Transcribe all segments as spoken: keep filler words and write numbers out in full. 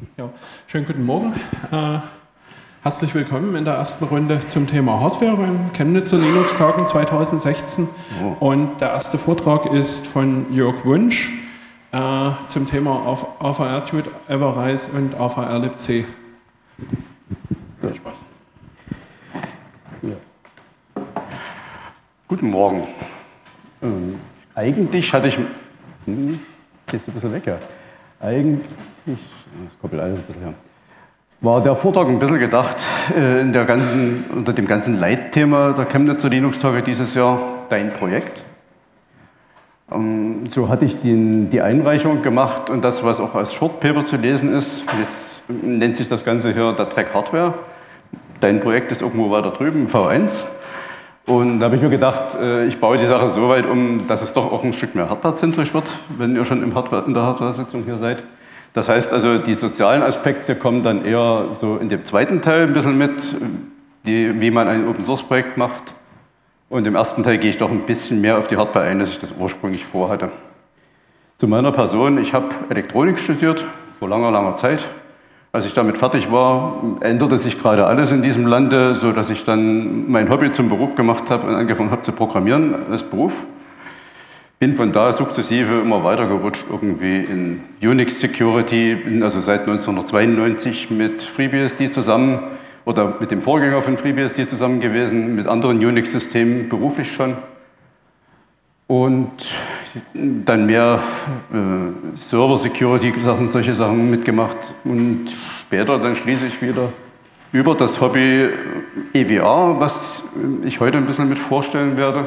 Ja, schönen guten Morgen. Äh, herzlich willkommen in der ersten Runde zum Thema Hardware beim Chemnitzer Linux-Tagen zweitausendsechzehn. Oh. Und der erste Vortrag ist von Jörg Wunsch äh, zum Thema A V R-Tut, Everrise und A V R-libc. Viel Spaß. Ja. Guten Morgen. Ähm, eigentlich hatte ich... Hm, jetzt ein bisschen weg, ja. Eigentlich... Das koppelt alles ein bisschen her. War der Vortrag ein bisschen gedacht äh, in der ganzen, unter dem ganzen Leitthema der Chemnitzer Linux-Tage dieses Jahr, dein Projekt. Ähm, so hatte ich den, die Einreichung gemacht und das, was auch als Short Paper zu lesen ist. Jetzt nennt sich das Ganze hier der Track Hardware. Dein Projekt ist irgendwo weiter drüben, V eins. Und da habe ich mir gedacht, äh, ich baue die Sache so weit um, dass es doch auch ein Stück mehr hardwarezentrisch wird, wenn ihr schon im Hardware, in der Hardware-Sitzung hier seid. Das heißt also, die sozialen Aspekte kommen dann eher so in dem zweiten Teil ein bisschen mit, die, wie man ein Open-Source-Projekt macht. Und im ersten Teil gehe ich doch ein bisschen mehr auf die Hardware ein, als ich das ursprünglich vorhatte. Zu meiner Person, ich habe Elektronik studiert, vor langer, langer Zeit. Als ich damit fertig war, änderte sich gerade alles in diesem Lande, sodass ich dann mein Hobby zum Beruf gemacht habe und angefangen habe zu programmieren als Beruf. Bin von da sukzessive immer weiter gerutscht, irgendwie in Unix Security, bin also seit neunzehnhundertzweiundneunzig mit FreeBSD zusammen oder mit dem Vorgänger von FreeBSD zusammen gewesen, mit anderen Unix-Systemen beruflich schon. Und dann mehr äh, Server-Security-Sachen, solche Sachen mitgemacht. Und später dann schließlich wieder über das Hobby E V R, was ich heute ein bisschen mit vorstellen werde,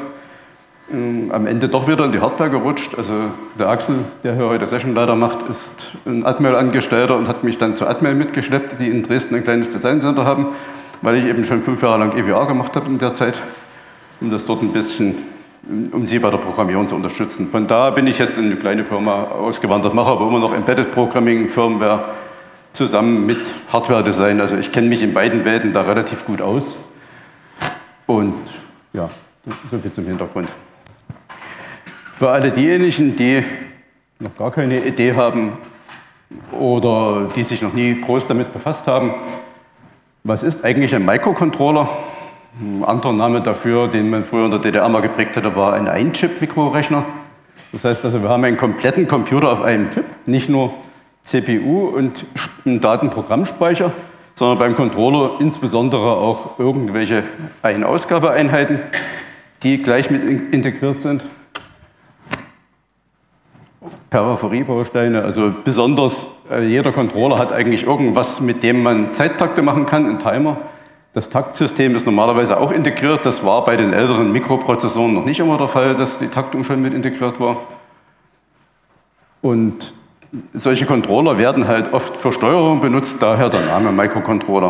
am Ende doch wieder in die Hardware gerutscht. Also der Axel, der hier heute Sessionleiter macht, ist ein Atmel-Angestellter und hat mich dann zu Atmel mitgeschleppt, die in Dresden ein kleines Design-Center haben, weil ich eben schon fünf Jahre lang E V R gemacht habe in der Zeit, um das dort ein bisschen, um sie bei der Programmierung zu unterstützen. Von da bin ich jetzt in eine kleine Firma ausgewandert, mache aber immer noch Embedded Programming, Firmware, zusammen mit Hardware-Design. Also ich kenne mich in beiden Welten da relativ gut aus. Und ja, so viel zum Hintergrund. Für alle diejenigen, die noch gar keine Idee haben oder die sich noch nie groß damit befasst haben, was ist eigentlich ein Microcontroller? Ein anderer Name dafür, den man früher in der D D R mal geprägt hatte, war ein Ein-Chip-Mikrorechner. Das heißt also, wir haben einen kompletten Computer auf einem Chip, nicht nur C P U und einen Datenprogrammspeicher, sondern beim Controller insbesondere auch irgendwelche Ein-Ausgabeeinheiten, die gleich mit integriert sind. Peripheriebausteine, also besonders äh, jeder Controller hat eigentlich irgendwas, mit dem man Zeittakte machen kann, ein Timer. Das Taktsystem ist normalerweise auch integriert, das war bei den älteren Mikroprozessoren noch nicht immer der Fall, dass die Taktung schon mit integriert war. Und solche Controller werden halt oft für Steuerung benutzt, daher der Name Microcontroller.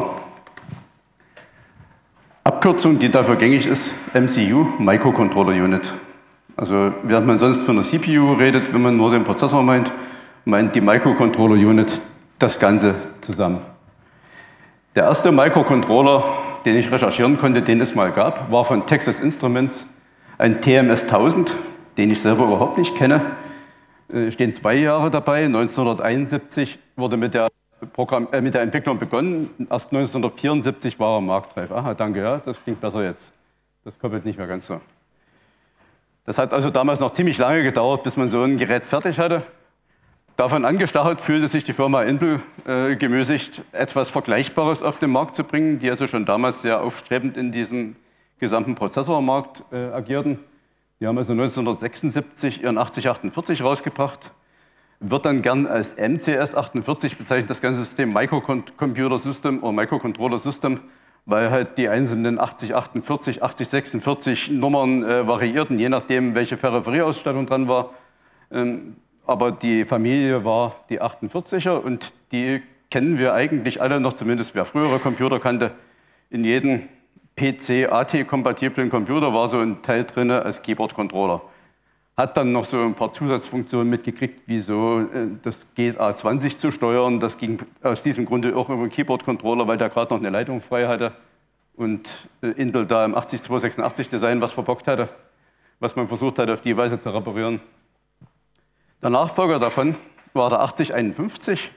Abkürzung, die dafür gängig ist, M C U, Microcontroller Unit. Also während man sonst von einer C P U redet, wenn man nur den Prozessor meint, meint die Microcontroller Unit das Ganze zusammen. Der erste Microcontroller, den ich recherchieren konnte, den es mal gab, war von Texas Instruments, ein T M S tausend, den ich selber überhaupt nicht kenne. Es stehen zwei Jahre dabei. neunzehnhunderteinundsiebzig wurde mit der, Programm, äh, mit der Entwicklung begonnen. Erst neunzehnhundertvierundsiebzig war er marktreif. Aha, danke, ja, das klingt besser jetzt. Das koppelt nicht mehr ganz so. Das hat also damals noch ziemlich lange gedauert, bis man so ein Gerät fertig hatte. Davon angestachelt fühlte sich die Firma Intel äh, gemüßigt, etwas Vergleichbares auf den Markt zu bringen, die also schon damals sehr aufstrebend in diesem gesamten Prozessormarkt äh, agierten. Die haben also neunzehnhundertsechsundsiebzig ihren achtzig achtundvierzig rausgebracht, wird dann gern als M C S achtundvierzig bezeichnet, das ganze System Microcomputer System oder Microcontroller System, weil halt die einzelnen achtzig achtundvierzig, achtzig sechsundvierzig Nummern äh, variierten, je nachdem, welche Peripherieausstattung dran war. Ähm, aber die Familie war die achtundvierziger und die kennen wir eigentlich alle noch, zumindest wer frühere Computer kannte. In jedem P C-A T-kompatiblen Computer war so ein Teil drin als Keyboard-Controller. Hat dann noch so ein paar Zusatzfunktionen mitgekriegt, wie so äh, das G A zwanzig zu steuern. Das ging aus diesem Grunde auch über den Keyboard-Controller, weil der gerade noch eine Leitung frei hatte und äh, Intel da im achtzig zweihundertsechsundachtzig Design was verbockt hatte, was man versucht hat, auf die Weise zu reparieren. Der Nachfolger davon war der achtzig einundfünfzig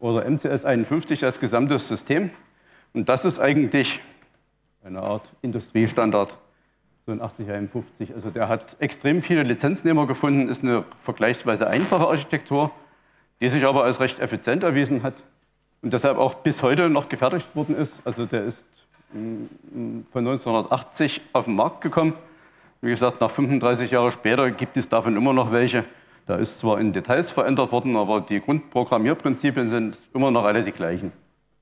oder M C S einundfünfzig als gesamtes System. Und das ist eigentlich eine Art Industriestandard, so ein achtzig einundfünfzig. Also der hat extrem viele Lizenznehmer gefunden, ist eine vergleichsweise einfache Architektur, die sich aber als recht effizient erwiesen hat und deshalb auch bis heute noch gefertigt worden ist. Also der ist von neunzehnhundertachtzig auf den Markt gekommen. Wie gesagt, nach fünfunddreißig Jahren später gibt es davon immer noch welche. Da ist zwar in Details verändert worden, aber die Grundprogrammierprinzipien sind immer noch alle die gleichen.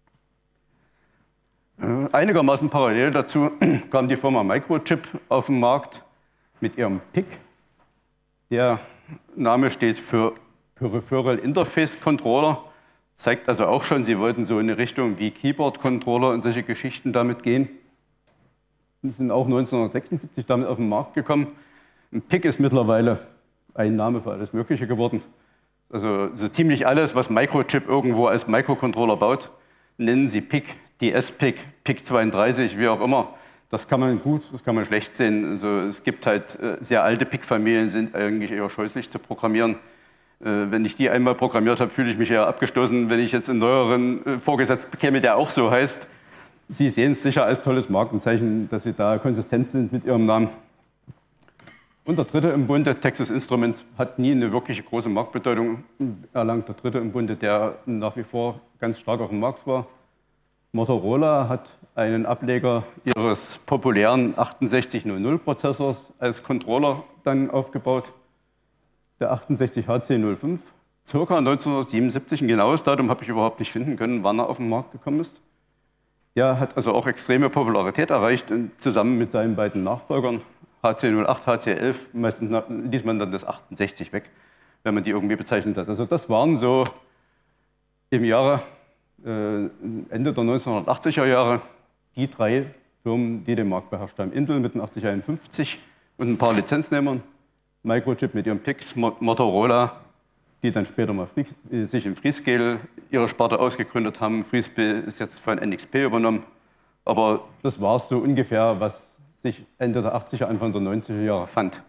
Einigermaßen parallel dazu kam die Firma Microchip auf den Markt mit ihrem P I C. Der Name steht für Peripheral Interface Controller. Zeigt also auch schon, sie wollten so in eine Richtung wie Keyboard-Controller und solche Geschichten damit gehen. Sie sind auch neunzehnhundertsechsundsiebzig damit auf den Markt gekommen. Ein P I C ist mittlerweile ein Name für alles Mögliche geworden. Also so ziemlich alles, was Microchip irgendwo als Microcontroller baut, nennen sie P I C, D S-P I C, P I C zweiunddreißig, wie auch immer. Das kann man gut, das kann man schlecht sehen. Also es gibt halt sehr alte P I C-Familien, sind eigentlich eher scheußlich zu programmieren. Wenn ich die einmal programmiert habe, fühle ich mich eher abgestoßen, wenn ich jetzt einen neueren vorgesetzt bekäme, der auch so heißt. Sie sehen es sicher als tolles Markenzeichen, dass Sie da konsistent sind mit Ihrem Namen. Und der dritte im Bunde, Texas Instruments, hat nie eine wirkliche große Marktbedeutung erlangt. Der dritte im Bunde, der nach wie vor ganz stark auf dem Markt war. Motorola hat einen Ableger ihres populären achtundsechzig null null Prozessors als Controller dann aufgebaut. Der achtundsechzig H C null fünf, circa neunzehnhundertsiebenundsiebzig, ein genaues Datum habe ich überhaupt nicht finden können, wann er auf den Markt gekommen ist. Der hat also auch extreme Popularität erreicht und zusammen mit seinen beiden Nachfolgern, H C null acht, H C elf, meistens ließ man dann das achtundsechzig weg, wenn man die irgendwie bezeichnet hat. Also das waren so im Jahre, äh, Ende der neunzehnhundertachtziger Jahre die drei Firmen, die den Markt beherrscht haben. Intel mit dem achtzig einundfünfzig und ein paar Lizenznehmern. Microchip mit ihrem P I C, Motorola, die dann später mal sich in Freescale ihre Sparte ausgegründet haben. Freescale ist jetzt von N X P übernommen. Aber das war es so ungefähr, was sich Ende der achtziger, Anfang der neunziger Jahre fand.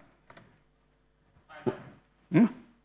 Hm?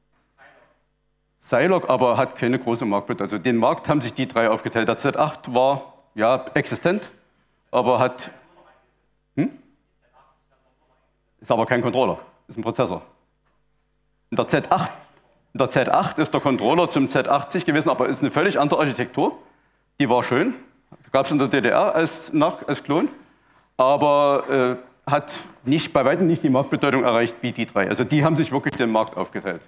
Zilog aber hat keine große Marktbedeutung. Also den Markt haben sich die drei aufgeteilt. Der Z acht war ja existent, aber hat... Hm? Ist aber kein Controller. Ist ein Prozessor. In der Z acht, in der Z acht ist der Controller zum Z achtzig gewesen, aber ist eine völlig andere Architektur. Die war schön, gab es in der D D R als, nach, als Klon, aber äh, hat nicht, bei weitem nicht die Marktbedeutung erreicht wie die drei. Also die haben sich wirklich den Markt aufgeteilt.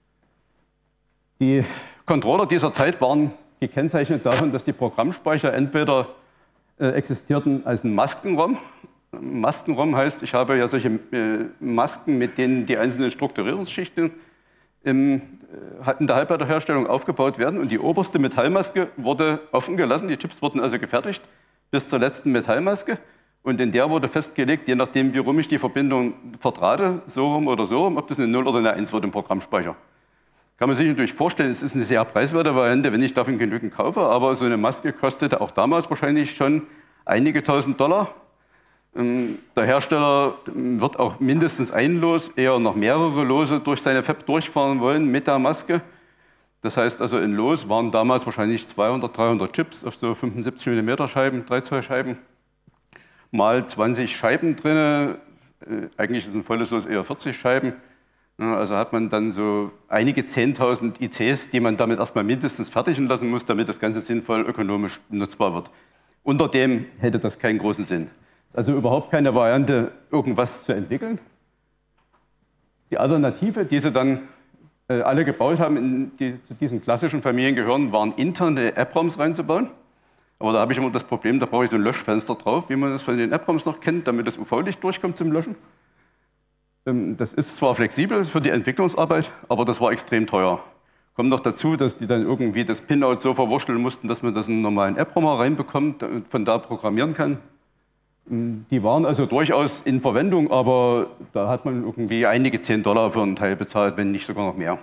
Die Controller dieser Zeit waren gekennzeichnet davon, dass die Programmspeicher entweder äh, existierten als ein Masken-ROM. Masken-ROM heißt, ich habe ja solche äh, Masken, mit denen die einzelnen Strukturierungsschichten im, äh, in der Halbleiterherstellung aufgebaut werden. Und die oberste Metallmaske wurde offen gelassen. Die Chips wurden also gefertigt bis zur letzten Metallmaske. Und in der wurde festgelegt, je nachdem, wie rum ich die Verbindung verdrahte, so rum oder so rum, ob das eine null oder eine eins wird im Programmspeicher. Kann man sich natürlich vorstellen, es ist eine sehr preiswerte Variante, wenn ich davon genügend kaufe. Aber so eine Maske kostete auch damals wahrscheinlich schon einige tausend Dollar. Der Hersteller wird auch mindestens ein Los, eher noch mehrere Lose durch seine Fab durchfahren wollen mit der Maske. Das heißt also, in Los waren damals wahrscheinlich zweihundert, dreihundert Chips auf so fünfundsiebzig Millimeter Scheiben, drei Zoll Scheiben, mal zwanzig Scheiben drin. Eigentlich ist ein volles Los eher vierzig Scheiben. Also hat man dann so einige zehntausend I Cs, die man damit erstmal mindestens fertigen lassen muss, damit das Ganze sinnvoll ökonomisch nutzbar wird. Unter dem hätte das keinen großen Sinn. Also überhaupt keine Variante, irgendwas zu entwickeln. Die Alternative, die sie dann äh, alle gebaut haben, in die zu diesen klassischen Familien gehören, waren interne EPROMs reinzubauen. Aber da habe ich immer das Problem, da brauche ich so ein Löschfenster drauf, wie man das von den EPROMs noch kennt, damit das U V-Licht durchkommt zum Löschen. Ähm, das ist zwar flexibel für die Entwicklungsarbeit, aber das war extrem teuer. Kommt noch dazu, dass die dann irgendwie das Pinout so verwurschteln mussten, dass man das in einen normalen EPROM reinbekommt und von da programmieren kann. Die waren also durchaus in Verwendung, aber da hat man irgendwie einige zehn Dollar für einen Teil bezahlt, wenn nicht sogar noch mehr.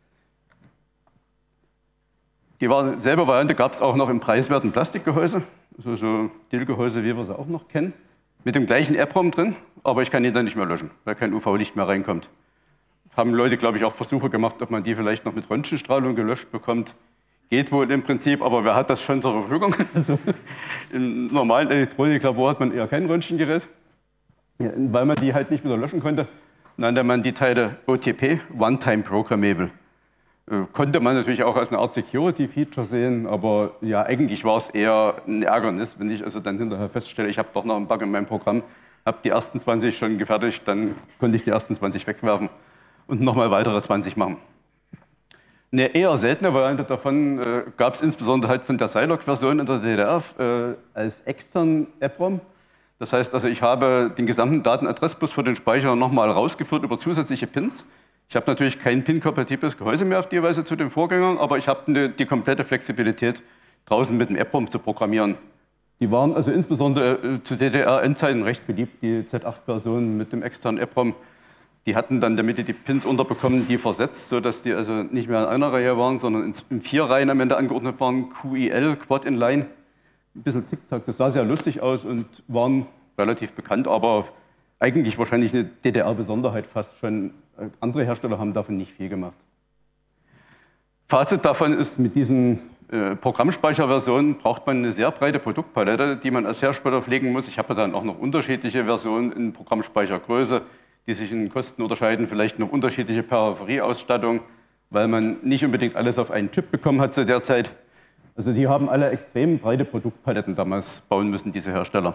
Die selbe Variante gab es auch noch im preiswerten Plastikgehäuse, also so Dill-Gehäuse, wie wir sie auch noch kennen, mit dem gleichen EPROM drin, aber ich kann ihn dann nicht mehr löschen, weil kein U V-Licht mehr reinkommt. Haben Leute, glaube ich, auch Versuche gemacht, ob man die vielleicht noch mit Röntgenstrahlung gelöscht bekommt. geht wohl im Prinzip, aber wer hat das schon zur Verfügung? Also im normalen Elektroniklabor hat man eher kein Röntgengerät, ja, weil man die halt nicht wieder löschen konnte. Nannte man die Teile O T P, One-Time Programmable. Äh, konnte man natürlich auch als eine Art Security-Feature sehen, aber ja, eigentlich war es eher ein Ärgernis, wenn ich also dann hinterher feststelle, ich habe doch noch einen Bug in meinem Programm, habe die ersten zwanzig schon gefertigt, dann konnte ich die ersten zwanzig wegwerfen und nochmal weitere zwanzig machen. Eine eher seltene Variante davon äh, gab es insbesondere halt von der Zilog-Version in der D D R äh, als externen EPROM. Das heißt also, ich habe den gesamten Datenadressbus für den Speicher nochmal rausgeführt über zusätzliche Pins. Ich habe natürlich kein Pin-kompatibles Gehäuse mehr auf die Weise zu den Vorgängern, aber ich habe die, die komplette Flexibilität, draußen mit dem EPROM zu programmieren. Die waren also insbesondere äh, zu D D R-Endzeiten recht beliebt, die Z acht-Version mit dem externen EPROM. Die hatten dann, damit die die Pins unterbekommen, die versetzt, sodass die also nicht mehr in einer Reihe waren, sondern in vier Reihen am Ende angeordnet waren, Q I L, Quad Inline. Ein bisschen zickzack, das sah sehr lustig aus und waren relativ bekannt, aber eigentlich wahrscheinlich eine D D R-Besonderheit fast schon. Andere Hersteller haben davon nicht viel gemacht. Fazit davon ist, mit diesen äh, Programmspeicherversionen braucht man eine sehr breite Produktpalette, die man als Hersteller pflegen muss. Ich habe dann auch noch unterschiedliche Versionen in Programmspeichergröße, die sich in Kosten unterscheiden, vielleicht noch unterschiedliche Peripherieausstattung, weil man nicht unbedingt alles auf einen Chip bekommen hat zu der Zeit. Also die haben alle extrem breite Produktpaletten damals bauen müssen, diese Hersteller.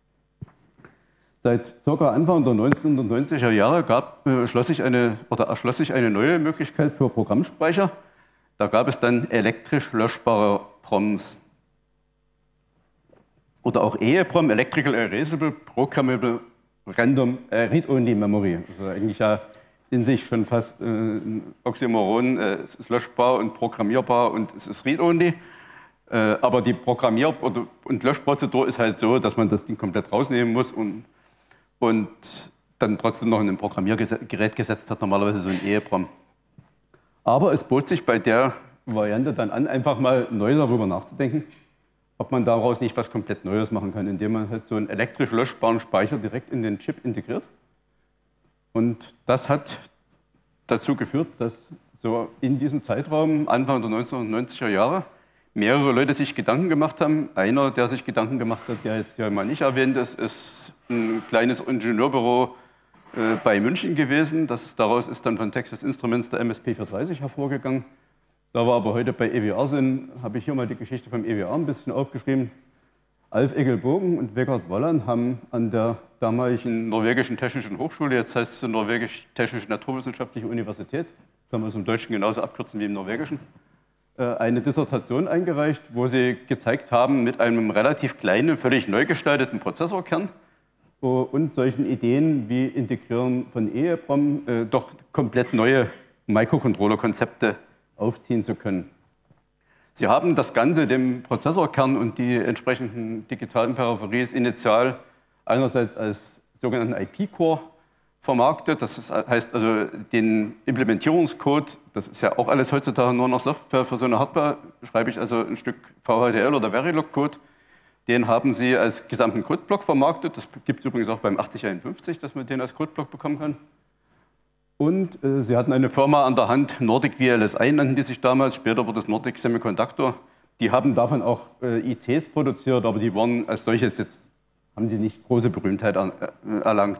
Seit ca. Anfang der neunzehnhundertneunziger Jahre gab, äh, schloss sich eine, oder erschloss sich eine neue Möglichkeit für Programmspeicher. Da gab es dann elektrisch löschbare PROMs. Oder auch EEPROM, Electrical Erasable Programmable Random äh, Read-Only Memory. Also eigentlich ja in sich schon fast äh, ein Oxymoron. Äh, es ist löschbar und programmierbar und es ist Read-Only. Äh, aber die Programmier- oder, und Löschprozedur ist halt so, dass man das Ding komplett rausnehmen muss und, und dann trotzdem noch in ein Programmiergerät gesetzt hat, normalerweise so ein EEPROM. Aber es bot sich bei der Variante dann an, einfach mal neu darüber nachzudenken, ob man daraus nicht was komplett Neues machen kann, indem man halt so einen elektrisch löschbaren Speicher direkt in den Chip integriert. Und das hat dazu geführt, dass so in diesem Zeitraum, Anfang der neunzehnhundertneunziger Jahre, mehrere Leute sich Gedanken gemacht haben. Einer, der sich Gedanken gemacht hat, der jetzt ja mal nicht erwähnt ist, ist ein kleines Ingenieurbüro äh, bei München gewesen. Das, daraus ist dann von Texas Instruments der M S P vierhundertdreißig hervorgegangen. Da wir aber heute bei E W R sind, habe ich hier mal die Geschichte vom E W R ein bisschen aufgeschrieben. Alf Egil-Bogen und Vegard Wollan haben an der damaligen norwegischen Technischen Hochschule, jetzt heißt es Norwegisch-Technische Naturwissenschaftliche Universität, kann man es im Deutschen genauso abkürzen wie im Norwegischen, eine Dissertation eingereicht, wo sie gezeigt haben, mit einem relativ kleinen, völlig neu gestalteten Prozessorkern und solchen Ideen wie Integrieren von EEPROM äh, doch komplett neue Microcontroller-Konzepte aufziehen zu können. Sie haben das Ganze, dem Prozessorkern und die entsprechenden digitalen Peripheries initial einerseits als sogenannten I P-Core vermarktet. Das ist, heißt also den Implementierungscode, das ist ja auch alles heutzutage nur noch Software für so eine Hardware, schreibe ich also ein Stück V H D L oder Verilog-Code. Den haben sie als gesamten Codeblock vermarktet. Das gibt es übrigens auch beim achtzig einundfünfzig, dass man den als Codeblock bekommen kann. Und äh, sie hatten eine Firma an der Hand, Nordic V L S I nannten die sich damals, später wurde es Nordic Semiconductor. Die haben davon auch äh, I Cs produziert, aber die waren als solches jetzt, haben sie nicht große Berühmtheit er, äh, erlangt.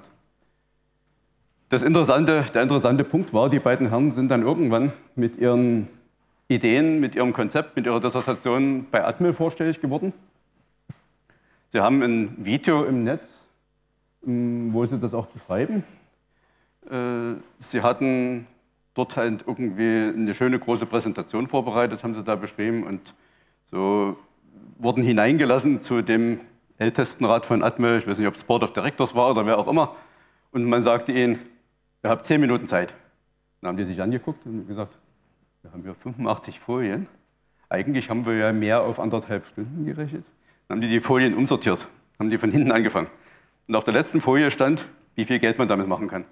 Das interessante, der interessante Punkt war, die beiden Herren sind dann irgendwann mit ihren Ideen, mit ihrem Konzept, mit ihrer Dissertation bei Atmel vorstellig geworden. Sie haben ein Video im Netz, wo sie das auch beschreiben. Sie hatten dort halt irgendwie eine schöne große Präsentation vorbereitet, haben sie da beschrieben und so wurden hineingelassen zu dem Ältestenrat von Atmel, ich weiß nicht, ob es Board of Directors war oder wer auch immer, und man sagte ihnen, ihr habt zehn Minuten Zeit. Dann haben die sich angeguckt und gesagt, wir haben hier fünfundachtzig Folien, eigentlich haben wir ja mehr auf anderthalb Stunden gerechnet. Dann haben die die Folien umsortiert, haben die von hinten angefangen. Und auf der letzten Folie stand, wie viel Geld man damit machen kann.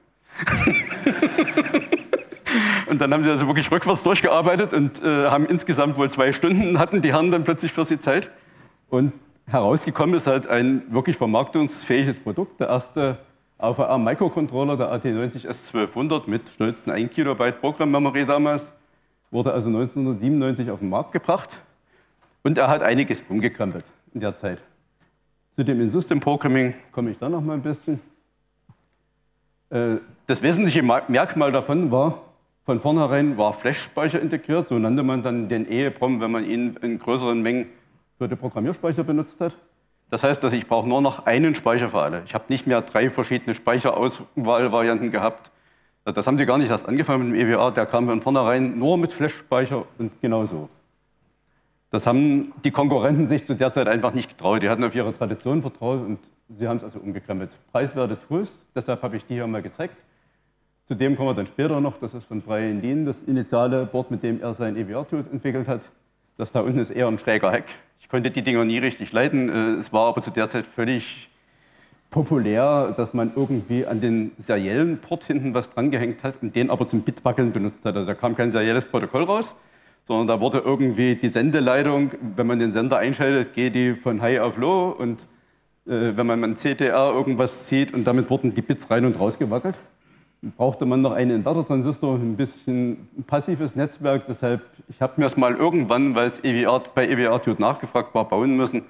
Und dann haben sie also wirklich rückwärts durchgearbeitet und äh, haben insgesamt wohl zwei Stunden, hatten die Herren dann plötzlich für sie Zeit. Und herausgekommen ist halt ein wirklich vermarktungsfähiges Produkt. Der erste A V R-Microcontroller, der A T neunzig S zwölfhundert mit stolzen ein Kilobyte Programmmemory damals. wurde also neunzehnhundertsiebenundneunzig auf den Markt gebracht und er hat einiges umgekrempelt in der Zeit. Zu dem In-System Programming komme ich dann noch mal ein bisschen. Das wesentliche Merkmal davon war, von vornherein war Flash-Speicher integriert, so nannte man dann den E E P R O M, wenn man ihn in größeren Mengen für den Programmierspeicher benutzt hat. Das heißt, dass ich brauche nur noch einen Speicher für alle. Ich habe nicht mehr drei verschiedene Speicherauswahlvarianten gehabt. Das haben sie gar nicht erst angefangen mit dem E W A, der kam von vornherein nur mit Flash-Speicher und genau so. Das haben die Konkurrenten sich zu der Zeit einfach nicht getraut. Die hatten auf ihre Tradition vertraut und sie haben es also umgekrempelt. Preiswerte Tools, deshalb habe ich die hier mal gezeigt. Zudem kommen wir dann später noch, das ist von Brian Dean, das initiale Board, mit dem er sein E W R-Tool entwickelt hat. Das da unten ist eher ein schräger Hack. Ich konnte die Dinger nie richtig leiten. Es war aber zu der Zeit völlig populär, dass man irgendwie an den seriellen Port hinten was drangehängt hat und den aber zum Bitwackeln benutzt hat. Also da kam kein serielles Protokoll raus, sondern da wurde irgendwie die Sendeleitung, wenn man den Sender einschaltet, geht die von High auf Low und äh, wenn man mit C D R irgendwas zieht und damit wurden die Bits rein und raus gewackelt. Dann brauchte man noch einen Inverter-Transistor, ein bisschen ein passives Netzwerk, deshalb, ich habe mir es mal irgendwann, weil es E W R, bei E W R-Tool nachgefragt war, bauen müssen.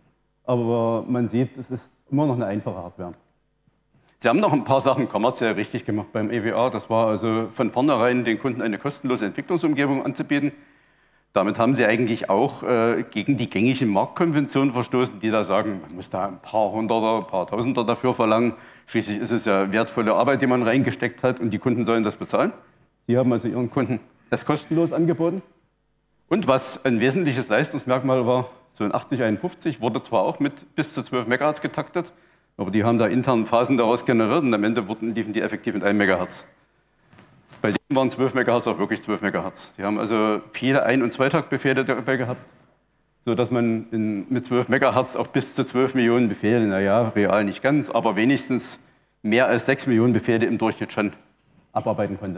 Aber man sieht, es ist immer noch eine einfache Hardware. Sie haben noch ein paar Sachen kommerziell richtig gemacht beim E W R. Das war also von vornherein den Kunden eine kostenlose Entwicklungsumgebung anzubieten. Damit haben sie eigentlich auch äh, gegen die gängigen Marktkonventionen verstoßen, die da sagen, man muss da ein paar Hunderter, ein paar Tausender dafür verlangen. Schließlich ist es ja wertvolle Arbeit, die man reingesteckt hat und die Kunden sollen das bezahlen. Sie haben also ihren Kunden das kostenlos angeboten. Und was ein wesentliches Leistungsmerkmal war, so ein achtzig einundfünfzig wurde zwar auch mit bis zu zwölf Megahertz getaktet, aber die haben da intern Phasen daraus generiert und am Ende wurden, liefen die effektiv mit einem Megahertz. Bei denen waren zwölf Megahertz auch wirklich zwölf Megahertz. Die haben also viele Ein- und Zweitaktbefehle dabei gehabt, sodass man in, mit zwölf Megahertz auch bis zu zwölf Millionen Befehle, naja, real nicht ganz, aber wenigstens mehr als sechs Millionen Befehle im Durchschnitt schon abarbeiten konnte.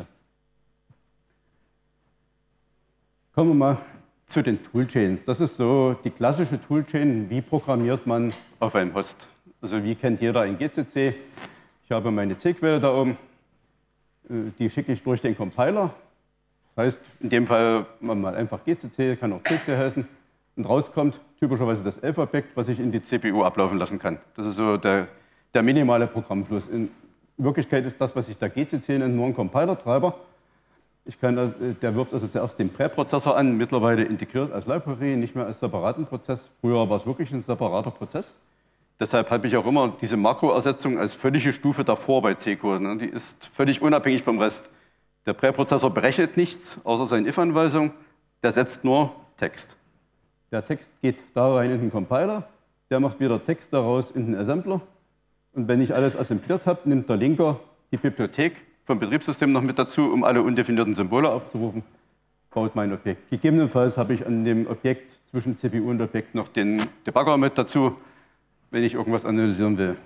Kommen wir mal zu den Toolchains. Das ist so die klassische Toolchain. Wie programmiert man auf einem Host? Also wie kennt jeder ein G C C? Ich habe meine C-Quelle da oben. Die schicke ich durch den Compiler. Das heißt, in dem Fall mal einfach G C C, kann auch C C heißen. Und rauskommt typischerweise das Elf-Objekt, was ich in die C P U ablaufen lassen kann. Das ist so der, der minimale Programmfluss. In Wirklichkeit ist das, was ich da G C C nenne, nur ein Compiler-Treiber. Ich kann, der wirft also zuerst den Präprozessor an, mittlerweile integriert als Library, nicht mehr als separaten Prozess. Früher war es wirklich ein separater Prozess. Deshalb habe ich auch immer diese Makroersetzung als völlige Stufe davor bei C-Code. Die ist völlig unabhängig vom Rest. Der Präprozessor berechnet nichts, außer seine if-Anweisung. Der setzt nur Text. Der Text geht da rein in den Compiler. Der macht wieder Text daraus in den Assembler. Und wenn ich alles assembliert habe, nimmt der Linker die Bibliothek vom Betriebssystem noch mit dazu, um alle undefinierten Symbole aufzurufen, baut mein Objekt. Gegebenenfalls habe ich an dem Objekt zwischen C P U und Objekt noch den Debugger mit dazu, wenn ich irgendwas analysieren will.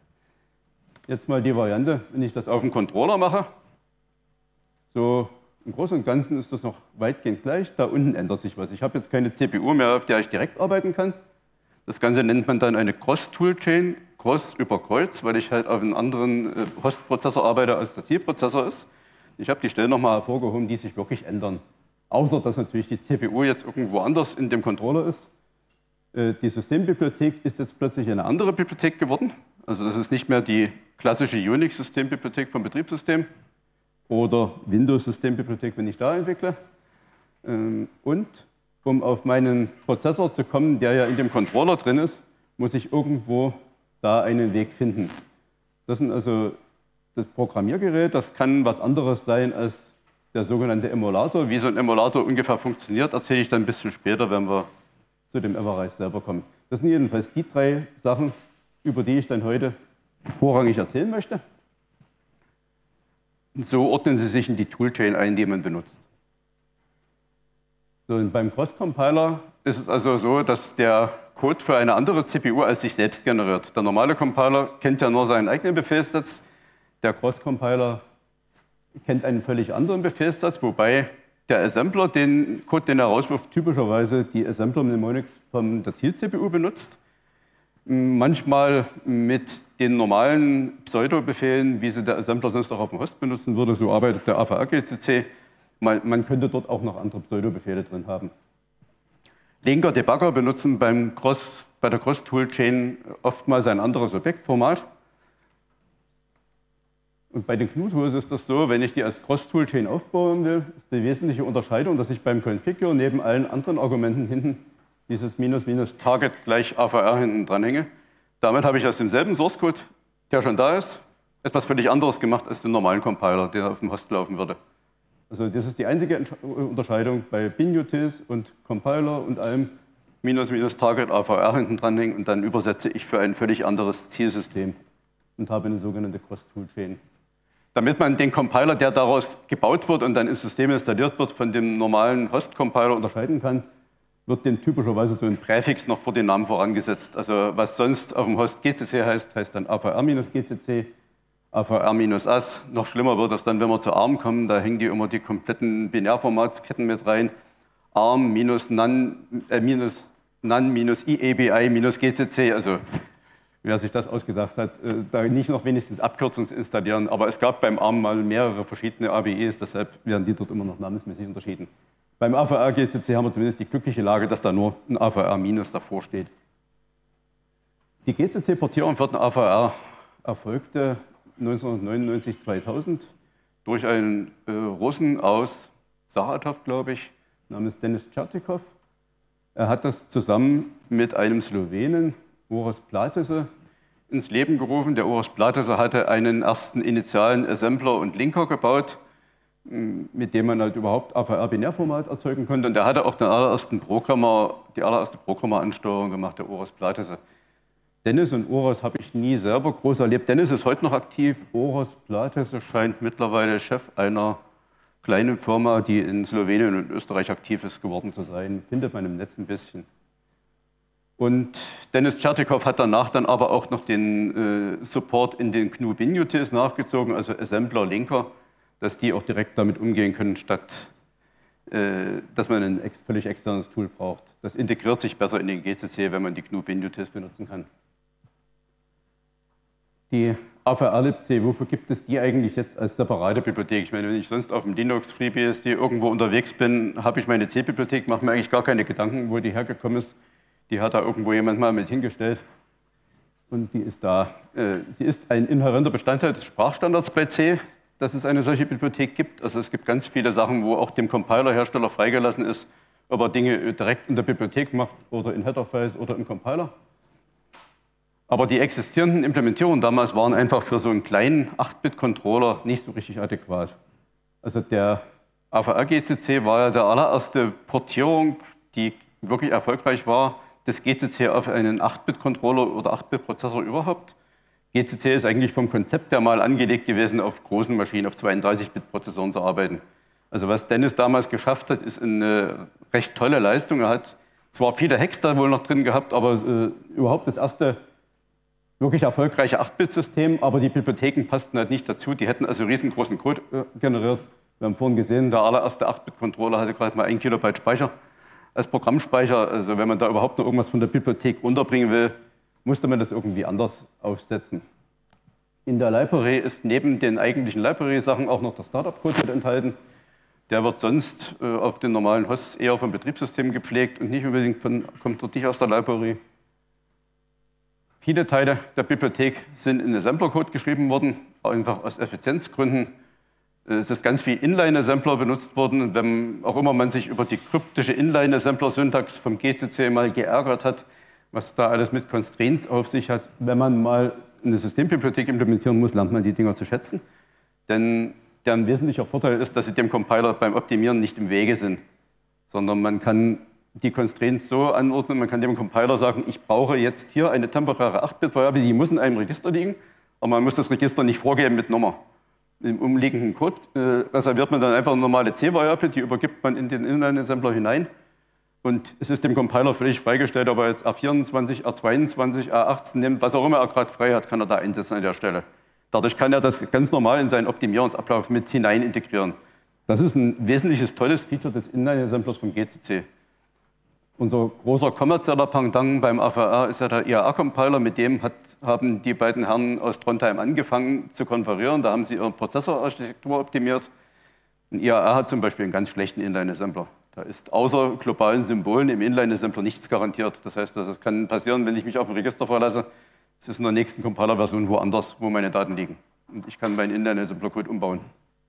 Jetzt mal die Variante, wenn ich das auf dem Controller mache. So im Großen und Ganzen ist das noch weitgehend gleich. Da unten ändert sich was. Ich habe jetzt keine C P U mehr, auf der ich direkt arbeiten kann. Das Ganze nennt man dann eine Cross-Tool-Chain, Cross über Kreuz, weil ich halt auf einem anderen Host-Prozessor arbeite, als der Zielprozessor ist. Ich habe die Stellen nochmal hervorgehoben, die sich wirklich ändern. Außer, dass natürlich die C P U jetzt irgendwo anders in dem Controller ist. Die Systembibliothek ist jetzt plötzlich eine andere Bibliothek geworden. Also das ist nicht mehr die klassische Unix-Systembibliothek vom Betriebssystem oder Windows-Systembibliothek, wenn ich da entwickle. Und um auf meinen Prozessor zu kommen, der ja in dem Controller drin ist, muss ich irgendwo da einen Weg finden. Das sind also das Programmiergerät, das kann was anderes sein als der sogenannte Emulator. Wie so ein Emulator ungefähr funktioniert, erzähle ich dann ein bisschen später, wenn wir zu dem Everrise selber kommen. Das sind jedenfalls die drei Sachen, über die ich dann heute vorrangig erzählen möchte. Und so ordnen Sie sich in die Toolchain ein, die man benutzt. So, und beim Cross-Compiler ist es also so, dass der Code für eine andere C P U als sich selbst generiert. Der normale Compiler kennt ja nur seinen eigenen Befehlssatz. Der Cross-Compiler kennt einen völlig anderen Befehlssatz, wobei der Assembler den Code, den er rauswirft, typischerweise die Assembler-Mnemonics von der Ziel-C P U benutzt. Manchmal mit den normalen Pseudo-Befehlen, wie sie der Assembler sonst auch auf dem Host benutzen würde. So arbeitet der A V R G C C. man, man könnte dort auch noch andere Pseudobefehle drin haben. Linker Debugger benutzen beim Cross, bei der Cross-Toolchain oftmals ein anderes Objektformat. Und bei den G N U-Tools ist das so, wenn ich die als Cross-Toolchain aufbauen will, ist die wesentliche Unterscheidung, dass ich beim Configure neben allen anderen Argumenten hinten dieses Minus Minus Target gleich A V R hinten dranhänge. Damit habe ich aus demselben Source-Code, der schon da ist, etwas völlig anderes gemacht als den normalen Compiler, der auf dem Host laufen würde. Also das ist die einzige Unterscheidung bei Bin-Utils und Compiler und allem. Minus Minus Target A V R hinten dranhängen und dann übersetze ich für ein völlig anderes Zielsystem und habe eine sogenannte Cross-Tool-Chain. Damit man den Compiler, der daraus gebaut wird und dann ins System installiert wird, von dem normalen Host-Compiler unterscheiden kann, wird dem typischerweise so ein Präfix noch vor den Namen vorangesetzt. Also was sonst auf dem Host G C C heißt, heißt dann A V R-G C C, A V R-A S. Noch schlimmer wird das dann, wenn wir zu ARM kommen, da hängen die immer die kompletten Binärformatsketten mit rein. ARM minus none, äh, minus, none minus I E B I minus G C C, also wer sich das ausgedacht hat, äh, da nicht noch wenigstens Abkürzungen installieren. Aber es gab beim ARM mal mehrere verschiedene A B Es, deshalb werden die dort immer noch namensmäßig unterschieden. Beim A V R-G C C haben wir zumindest die glückliche Lage, dass da nur ein A V R- davor steht. Die G C C-Portierung für den A V R erfolgte neunzehnhundertneunundneunzig zweitausend durch einen äh, Russen aus Saratow, glaube ich, namens Denis Chertikov. Er hat das zusammen mit einem Slowenen, Oros Platese, ins Leben gerufen. Der Oros Platese hatte einen ersten initialen Assembler und Linker gebaut, mit dem man halt überhaupt A V R-Binärformat erzeugen konnte. Und der hatte auch den allerersten Programmer, die allererste Programmeransteuerung gemacht, der Oros Platese. Dennis und Oros habe ich nie selber groß erlebt. Dennis ist heute noch aktiv. Oros Platese scheint mittlerweile Chef einer kleinen Firma, die in Slowenien und Österreich aktiv ist, geworden zu sein. Findet man im Netz ein bisschen. Und Denis Chertikov hat danach dann aber auch noch den äh, Support in den G N U-Bin-Utils nachgezogen, also Assembler, Linker, dass die auch direkt damit umgehen können, statt äh, dass man ein ex völlig externes Tool braucht. Das integriert sich besser in den G C C, wenn man die G N U-Bin-Utils benutzen kann. Die A V R-libc, wofür gibt es die eigentlich jetzt als separate Bibliothek? Ich meine, wenn ich sonst auf dem Linux FreeBSD irgendwo unterwegs bin, habe ich meine C-Bibliothek, mache mir eigentlich gar keine Gedanken, wo die hergekommen ist. Die hat da irgendwo jemand mal mit hingestellt und die ist da. Sie ist ein inhärenter Bestandteil des Sprachstandards bei C, dass es eine solche Bibliothek gibt. Also es gibt ganz viele Sachen, wo auch dem Compiler-Hersteller freigelassen ist, ob er Dinge direkt in der Bibliothek macht oder in Header-Files oder im Compiler. Aber die existierenden Implementierungen damals waren einfach für so einen kleinen acht Bit Controller nicht so richtig adäquat. Also der A V R-G C C war ja der allererste Portierung, die wirklich erfolgreich war, des G C C auf einen acht Bit Controller oder acht Bit Prozessor überhaupt. G C C ist eigentlich vom Konzept her mal angelegt gewesen, auf großen Maschinen, auf zweiunddreißig Bit Prozessoren zu arbeiten. Also was Dennis damals geschafft hat, ist eine recht tolle Leistung. Er hat zwar viele Hacks da wohl noch drin gehabt, aber äh, überhaupt das erste wirklich erfolgreiche acht Bit System, aber die Bibliotheken passten halt nicht dazu. Die hätten also riesengroßen Code äh, generiert. Wir haben vorhin gesehen, der allererste acht Bit Controller hatte gerade mal ein Kilobyte Speicher als Programmspeicher. Also wenn man da überhaupt noch irgendwas von der Bibliothek unterbringen will, musste man das irgendwie anders aufsetzen. In der Library ist neben den eigentlichen Library-Sachen auch noch der Startup-Code mit enthalten. Der wird sonst äh, auf den normalen Hosts eher vom Betriebssystem gepflegt und nicht unbedingt von, kommt dort nicht aus der Library. Viele Teile der Bibliothek sind in Assembler-Code geschrieben worden, einfach aus Effizienzgründen. Es ist ganz viel Inline-Assembler benutzt worden. Wenn auch immer man sich über die kryptische Inline-Assembler-Syntax vom G C C mal geärgert hat, was da alles mit Constraints auf sich hat, wenn man mal eine Systembibliothek implementieren muss, lernt man die Dinger zu schätzen. Denn deren wesentlicher Vorteil ist, dass sie dem Compiler beim Optimieren nicht im Wege sind, sondern man kann die Constraints so anordnen, man kann dem Compiler sagen, ich brauche jetzt hier eine temporäre acht Bit Variable, die muss in einem Register liegen, aber man muss das Register nicht vorgeben mit Nummer. Im umliegenden Code äh, reserviert man dann einfach eine normale C-Variable, die übergibt man in den Inline-Assembler hinein. Und es ist dem Compiler völlig freigestellt, ob er jetzt R vierundzwanzig, R zweiundzwanzig, R achtzehn nimmt, was auch immer er gerade frei hat, kann er da einsetzen an der Stelle. Dadurch kann er das ganz normal in seinen Optimierungsablauf mit hinein integrieren. Das ist ein wesentliches, tolles Feature des Inline-Assemblers vom G C C. Unser großer kommerzieller Pendant beim A V R ist ja der I A A-Compiler, mit dem hat, haben die beiden Herren aus Trondheim angefangen zu konferieren. Da haben sie ihre Prozessorarchitektur optimiert. Ein I A R hat zum Beispiel einen ganz schlechten Inline-Assembler. Da ist außer globalen Symbolen im Inline-Assembler nichts garantiert. Das heißt, das kann passieren, wenn ich mich auf ein Register verlasse. Es ist in der nächsten Compiler-Version woanders, wo meine Daten liegen. Und ich kann meinen Inline-Assembler-Code umbauen.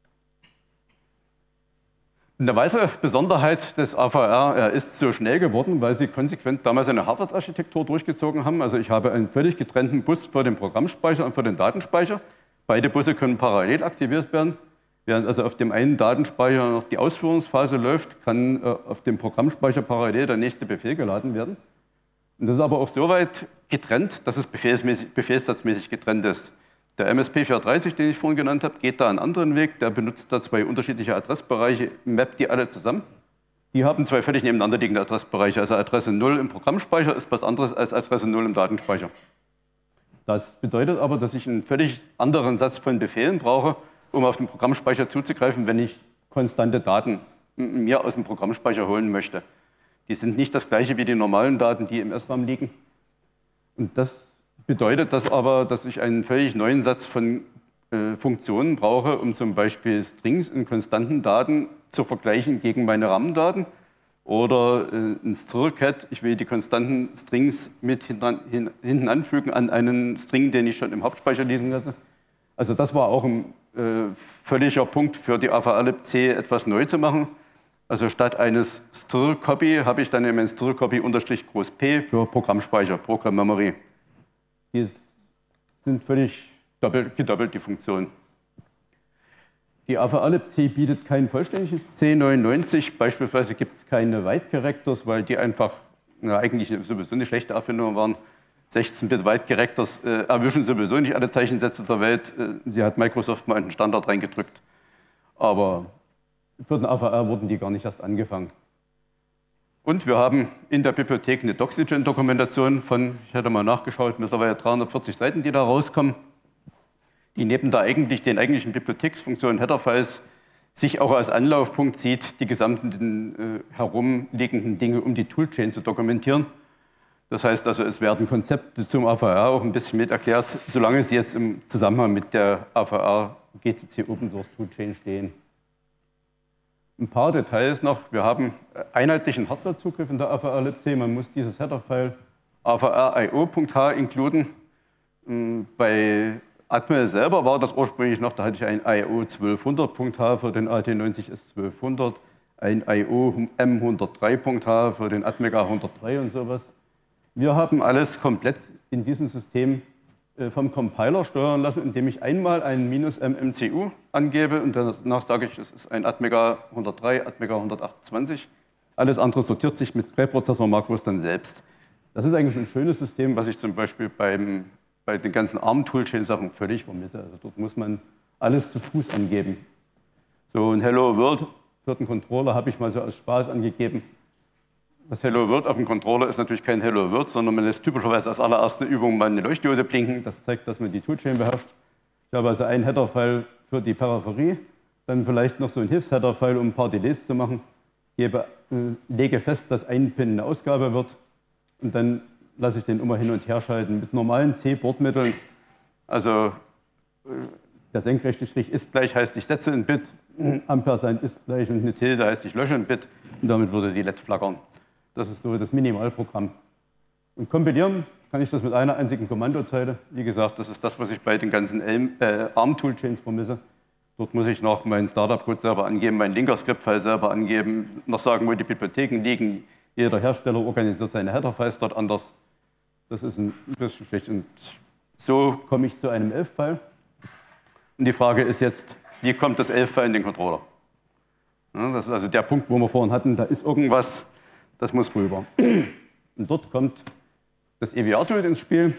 Eine weitere Besonderheit des A V R, er ist so schnell geworden, weil sie konsequent damals eine Harvard-Architektur durchgezogen haben. Also ich habe einen völlig getrennten Bus für den Programmspeicher und für den Datenspeicher. Beide Busse können parallel aktiviert werden. Während also auf dem einen Datenspeicher noch die Ausführungsphase läuft, kann äh, auf dem Programmspeicher parallel der nächste Befehl geladen werden. Und das ist aber auch so weit getrennt, dass es befehlsmäßig, befehlssatzmäßig getrennt ist. Der M S P vierhundertdreißig, den ich vorhin genannt habe, geht da einen anderen Weg. Der benutzt da zwei unterschiedliche Adressbereiche, mappt die alle zusammen. Die haben zwei völlig nebeneinander liegende Adressbereiche. Also Adresse null im Programmspeicher ist was anderes als Adresse null im Datenspeicher. Das bedeutet aber, dass ich einen völlig anderen Satz von Befehlen brauche, um auf den Programmspeicher zuzugreifen, wenn ich konstante Daten mir aus dem Programmspeicher holen möchte. Die sind nicht das gleiche wie die normalen Daten, die im S RAM liegen. Und das bedeutet das aber, dass ich einen völlig neuen Satz von äh, Funktionen brauche, um zum Beispiel Strings in konstanten Daten zu vergleichen gegen meine RAM-Daten. Oder äh, ein Strcat, ich will die konstanten Strings mit hinten, hin, hinten anfügen an einen String, den ich schon im Hauptspeicher liegen lasse. Also das war auch ein äh, völliger Punkt für die A V R libc etwas neu zu machen. Also statt eines Strcopy habe ich dann eben ein Strcopy unterstrich groß P für Programmspeicher, Program Memory. Die sind völlig doppelt, gedoppelt, die Funktionen. Die A V R libc bietet kein vollständiges C neunundneunzig. Beispielsweise gibt es keine Wide Characters, weil die einfach na, eigentlich sowieso eine schlechte Erfindung waren. sechzehn Bit Wide Characters äh, erwischen sowieso nicht alle Zeichensätze der Welt. Äh, sie hat Microsoft mal einen Standard reingedrückt. Aber für den A V R wurden die gar nicht erst angefangen. Und wir haben in der Bibliothek eine Doxygen-Dokumentation von, ich hatte mal nachgeschaut, mittlerweile dreihundertvierzig Seiten, die da rauskommen, die neben der eigentlich, den eigentlichen Bibliotheksfunktionen Header-Files sich auch als Anlaufpunkt sieht, die gesamten äh, herumliegenden Dinge um die Toolchain zu dokumentieren. Das heißt also, es werden Konzepte zum A V R auch ein bisschen mit erklärt, solange sie jetzt im Zusammenhang mit der A V R G C C Open Source Toolchain stehen. Ein paar Details noch. Wir haben einheitlichen Hardwarezugriff in der A V R libc. Man muss dieses Header-File A V R I O.h inkluden. Bei Atmel selber war das ursprünglich noch, da hatte ich ein I O zwölfhundert.h für den A T neunzig S zwölfhundert, ein I O M hundertdrei.h für den Atmega hundertdrei und sowas. Wir haben alles komplett in diesem System vom Compiler steuern lassen, indem ich einmal ein minus M M C U angebe und danach sage ich, es ist ein Atmega hundertdrei, Atmega hundertachtundzwanzig. Alles andere sortiert sich mit Präprozessor-Makros dann selbst. Das ist eigentlich ein schönes System, was ich zum Beispiel beim, bei den ganzen ARM-Toolchain-Sachen völlig vermisse. Also dort muss man alles zu Fuß angeben. So ein Hello World für den Controller habe ich mal so aus Spaß angegeben. Das Hello World auf dem Controller ist natürlich kein Hello World, sondern man lässt typischerweise als allererste Übung mal eine Leuchtdiode blinken. Das zeigt, dass man die Toolchain beherrscht. Ich habe also ein Header-File für die Peripherie, dann vielleicht noch so ein Hilfs-Header-File, um ein paar Delays zu machen. Ich gebe, äh, lege fest, dass ein Pin eine Ausgabe wird und dann lasse ich den immer hin und her schalten mit normalen C-Bordmitteln. Also äh, der senkrechte Strich ist gleich, heißt ich setze ein Bit, Ampersand ist gleich und eine Tilde heißt ich lösche ein Bit und damit würde die L E D flackern. Das ist so das Minimalprogramm. Und kompilieren kann ich das mit einer einzigen Kommandozeile. Wie gesagt, das ist das, was ich bei den ganzen äh, ARM-Toolchains vermisse. Dort muss ich noch meinen Startup-Code selber angeben, meinen Linker-Script-File selber angeben, noch sagen, wo die Bibliotheken liegen. Jeder Hersteller organisiert seine Header-Files dort anders. Das ist ein bisschen schlecht. Und so komme ich zu einem elf-File. Und die Frage ist jetzt, wie kommt das elf-File in den Controller? Ja, das ist also der Punkt, wo wir vorhin hatten, da ist irgendwas. Das muss rüber. Und dort kommt das E W R-Tool ins Spiel.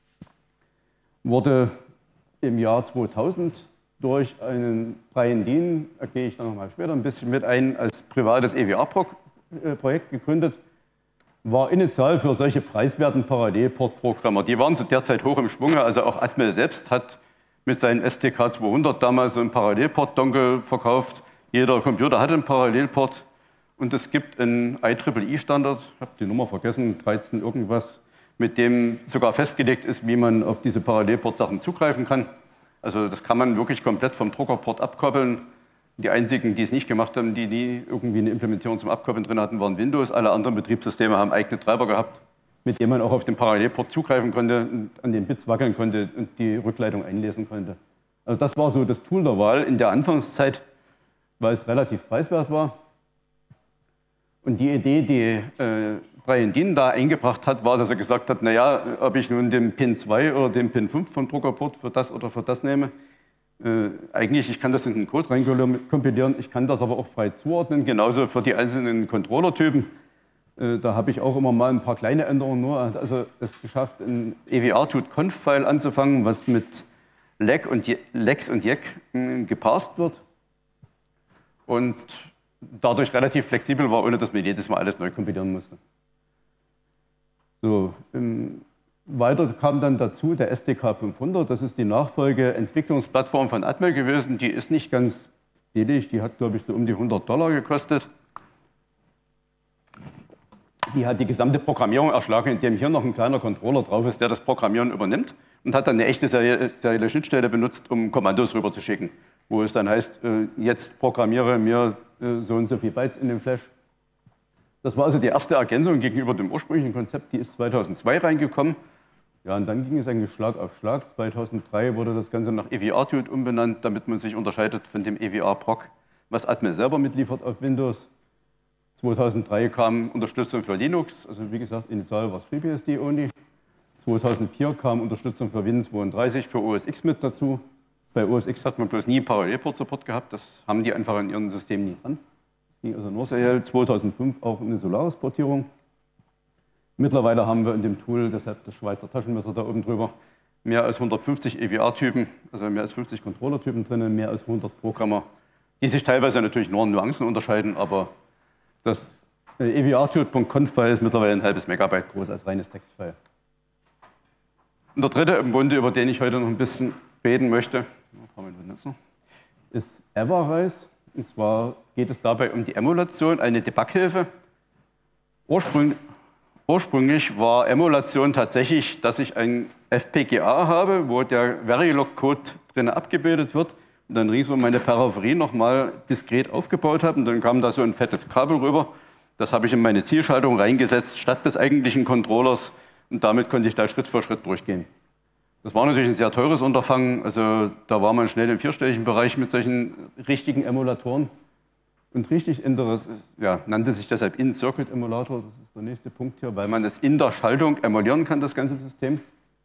Wurde im Jahr zweitausend durch einen Brian Dean, da gehe ich dann nochmal später ein bisschen mit ein, als privates E W R-Projekt gegründet. War initial für solche preiswerten Parallelport-Programmer. Die waren zu der Zeit hoch im Schwunge. Also auch Atmel selbst hat mit seinen S T K zweihundert damals so einen Parallelport-Dongle verkauft. Jeder Computer hatte einen Parallelport. Und es gibt einen I E E E-Standard, ich habe die Nummer vergessen, dreizehn irgendwas, mit dem sogar festgelegt ist, wie man auf diese Parallelport-Sachen zugreifen kann. Also das kann man wirklich komplett vom Druckerport abkoppeln. Die einzigen, die es nicht gemacht haben, die nie irgendwie eine Implementierung zum Abkoppeln drin hatten, waren Windows. Alle anderen Betriebssysteme haben eigene Treiber gehabt, mit denen man auch auf den Parallelport zugreifen konnte, und an den Bits wackeln konnte und die Rückleitung einlesen konnte. Also das war so das Tool der Wahl in der Anfangszeit, weil es relativ preiswert war. Und die Idee, die äh, Brian Dean da eingebracht hat, war, dass er gesagt hat, naja, ob ich nun den Pin zwei oder den Pin fünf vom Druckerport für das oder für das nehme, äh, eigentlich, ich kann das in den Code reinkompilieren, ich kann das aber auch frei zuordnen, genauso für die einzelnen Controllertypen. Äh, da habe ich auch immer mal ein paar kleine Änderungen, nur also es geschafft, ein E W R-Tut-Conf-File anzufangen, was mit Leg und Je Lex und Jek äh, geparst wird und dadurch relativ flexibel war, ohne dass man jedes Mal alles neu kompilieren musste. So, ähm, weiter kam dann dazu der S D K fünfhundert, das ist die Nachfolgeentwicklungsplattform von Atmel gewesen. Die ist nicht ganz billig, die hat, glaube ich, so um die hundert Dollar gekostet. Die hat die gesamte Programmierung erschlagen, indem hier noch ein kleiner Controller drauf ist, der das Programmieren übernimmt und hat dann eine echte serielle Schnittstelle benutzt, um Kommandos rüber zu schicken, wo es dann heißt, jetzt programmiere mir so und so viel Bytes in den Flash. Das war also die erste Ergänzung gegenüber dem ursprünglichen Konzept, die ist zweitausendzwei reingekommen. Ja, und dann ging es eigentlich Schlag auf Schlag. zweitausenddrei wurde das Ganze nach E W R-Tut umbenannt, damit man sich unterscheidet von dem E W R-Proc, was Atmel selber mitliefert auf Windows. zweitausenddrei kam Unterstützung für Linux, also wie gesagt, initial war es FreeBSD only. zweitausendvier kam Unterstützung für Win zweiunddreißig, für O S X mit dazu. Bei O S X hat man bloß nie Parallelport-Support gehabt, das haben die einfach in ihrem System nie dran. Das ging also nur seriell. zweitausendfünf auch eine Solaris-Portierung. Mittlerweile haben wir in dem Tool, deshalb das Schweizer Taschenmesser da oben drüber, mehr als hundertfünfzig E W R-Typen, also mehr als fünfzig Controller-Typen drin, mehr als hundert Programmer, die sich teilweise natürlich nur in Nuancen unterscheiden, aber das E W R-Tut.conf-File ist mittlerweile ein halbes Megabyte groß als reines Textfile. Und der dritte im Bunde, über den ich heute noch ein bisschen reden möchte, ist Everrise. Und zwar geht es dabei um die Emulation, eine Debughilfe. Ursprünglich, ursprünglich war Emulation tatsächlich, dass ich ein F P G A habe, wo der Verilog-Code drin abgebildet wird und dann ringsum meine Peripherie nochmal diskret aufgebaut habe und dann kam da so ein fettes Kabel rüber. Das habe ich in meine Zielschaltung reingesetzt, statt des eigentlichen Controllers, und damit konnte ich da Schritt für Schritt durchgehen. Das war natürlich ein sehr teures Unterfangen, also da war man schnell im vierstelligen Bereich mit solchen richtigen Emulatoren. Und richtig interessant, ja, nannte sich deshalb In-Circuit-Emulator, das ist der nächste Punkt hier, weil man es in der Schaltung emulieren kann, das ganze System.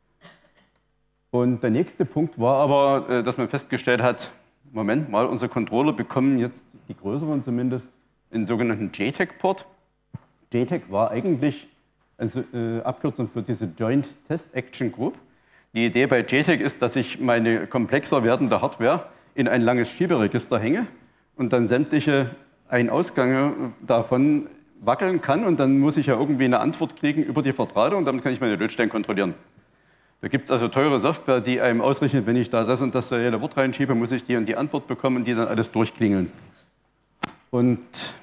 Und der nächste Punkt war aber, dass man festgestellt hat, Moment mal, unsere Controller bekommen jetzt, die größeren zumindest, einen sogenannten J TAG-Port. J TAG war eigentlich eine äh, Abkürzung für diese Joint Test Action Group. Die Idee bei J TAG ist, dass ich meine komplexer werdende Hardware in ein langes Schieberegister hänge und dann sämtliche Ein-Ausgänge davon wackeln kann und dann muss ich ja irgendwie eine Antwort kriegen über die Verdrahtung und damit kann ich meine Lötstellen kontrollieren. Da gibt es also teure Software, die einem ausrechnet, wenn ich da das und das serielle Wort reinschiebe, muss ich die und die Antwort bekommen und die dann alles durchklingeln. Und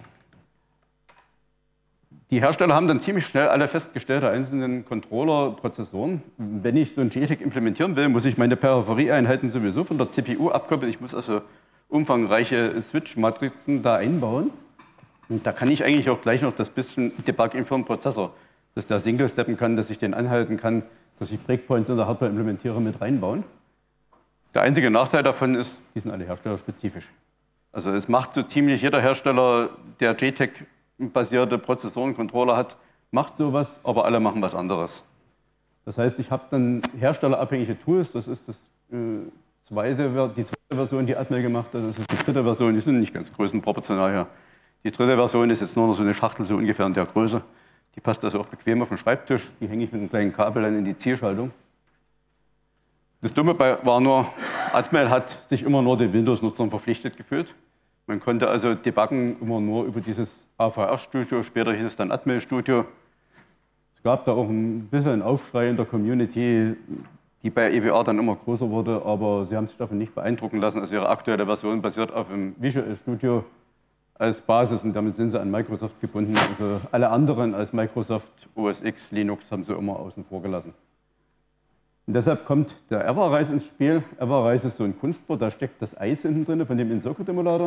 die Hersteller haben dann ziemlich schnell alle festgestellte einzelnen Controller-Prozessoren. Wenn ich so ein J TAG implementieren will, muss ich meine Peripherieeinheiten sowieso von der C P U abkoppeln. Ich muss also umfangreiche Switch-Matrizen da einbauen. Und da kann ich eigentlich auch gleich noch das bisschen Debugging für den Prozessor, dass der Single-Steppen kann, dass ich den anhalten kann, dass ich Breakpoints in der Hardware implementiere, mit reinbauen. Der einzige Nachteil davon ist, die sind alle herstellerspezifisch. Also es macht so ziemlich jeder Hersteller, der J TAG-basierte Prozessoren, Controller hat, macht sowas, aber alle machen was anderes. Das heißt, ich habe dann herstellerabhängige Tools, das ist das, äh, zweite, die zweite Version, die Atmel gemacht hat, das ist die dritte Version, die sind nicht ganz größenproportional her. Die dritte Version ist jetzt nur noch so eine Schachtel, so ungefähr in der Größe. Die passt also auch bequem auf den Schreibtisch, die hänge ich mit einem kleinen Kabel dann in die Zielschaltung. Das Dumme bei war nur, Atmel hat sich immer nur den Windows-Nutzern verpflichtet gefühlt. Man konnte also debuggen immer nur über dieses A V R-Studio, später hieß es dann Atmel Studio. Es gab da auch ein bisschen Aufschrei in der Community, die bei E W R dann immer größer wurde, aber sie haben sich davon nicht beeindrucken lassen. Also ihre aktuelle Version basiert auf dem Visual Studio als Basis und damit sind sie an Microsoft gebunden. Also alle anderen als Microsoft, O S X, Linux haben sie immer außen vor gelassen. Und deshalb kommt der Everrise ins Spiel. Everrise ist so ein Kunstboard, da steckt das Eis hinten drin von dem In-Circuit-Emulator.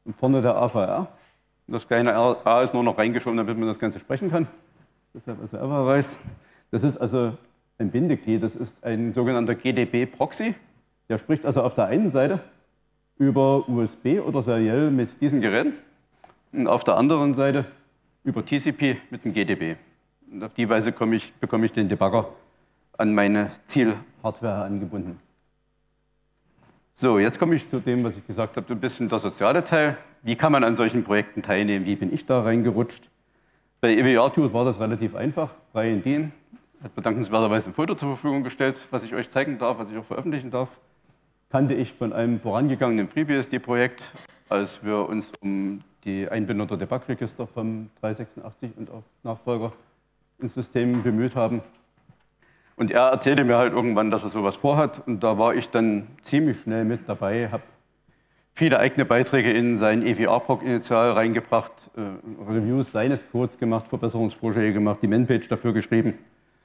und vorne der A V R. Das kleine A ist nur noch reingeschoben, damit man das Ganze sprechen kann. Deshalb also Everrise. Das ist also ein Bindeglied, das ist ein sogenannter G D B-Proxy. Der spricht also auf der einen Seite über U S B oder seriell mit diesen Geräten und auf der anderen Seite über T C P mit dem G D B. Und auf die Weise komme ich, bekomme ich den Debugger an meine Zielhardware angebunden. So, jetzt komme ich zu dem, was ich gesagt habe, so ein bisschen der soziale Teil. Wie kann man an solchen Projekten teilnehmen? Wie bin ich da reingerutscht? Bei E W R-Tools war das relativ einfach. Brian Dean hat bedankenswerterweise ein Foto zur Verfügung gestellt, was ich euch zeigen darf, was ich auch veröffentlichen darf. Kannte ich von einem vorangegangenen FreeBSD-Projekt, als wir uns um die Einbindung der Debug-Register vom drei sechsundachtzig und auch Nachfolger ins System bemüht haben. Und er erzählte mir halt irgendwann, dass er sowas vorhat. Und da war ich dann ziemlich schnell mit dabei, habe viele eigene Beiträge in sein E W R-Proc-Initial reingebracht, äh, Reviews seines Codes gemacht, Verbesserungsvorschläge gemacht, die Man-Page dafür geschrieben.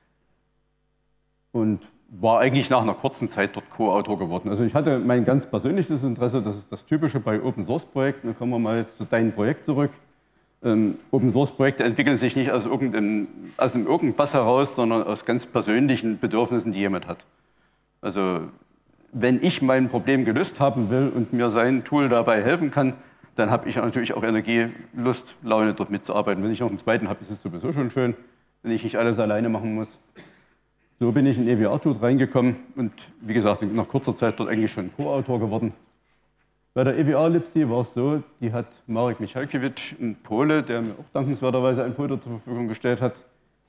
Und war eigentlich nach einer kurzen Zeit dort Co-Autor geworden. Also ich hatte mein ganz persönliches Interesse, das ist das Typische bei Open-Source-Projekten. Da kommen wir mal jetzt zu deinem Projekt zurück. Ähm, Open-Source-Projekte entwickeln sich nicht aus, irgendein, aus einem irgendwas heraus, sondern aus ganz persönlichen Bedürfnissen, die jemand hat. Also wenn ich mein Problem gelöst haben will und mir sein Tool dabei helfen kann, dann habe ich natürlich auch Energie, Lust, Laune, dort mitzuarbeiten. Wenn ich noch einen zweiten habe, ist es sowieso schon schön, wenn ich nicht alles alleine machen muss. So bin ich in E W R-Tool reingekommen und wie gesagt, nach kurzer Zeit dort eigentlich schon Co-Autor geworden. Bei der E W R-Libc war es so, die hat Marek Michalkiewicz, ein Pole, der mir auch dankenswerterweise ein Foto zur Verfügung gestellt hat,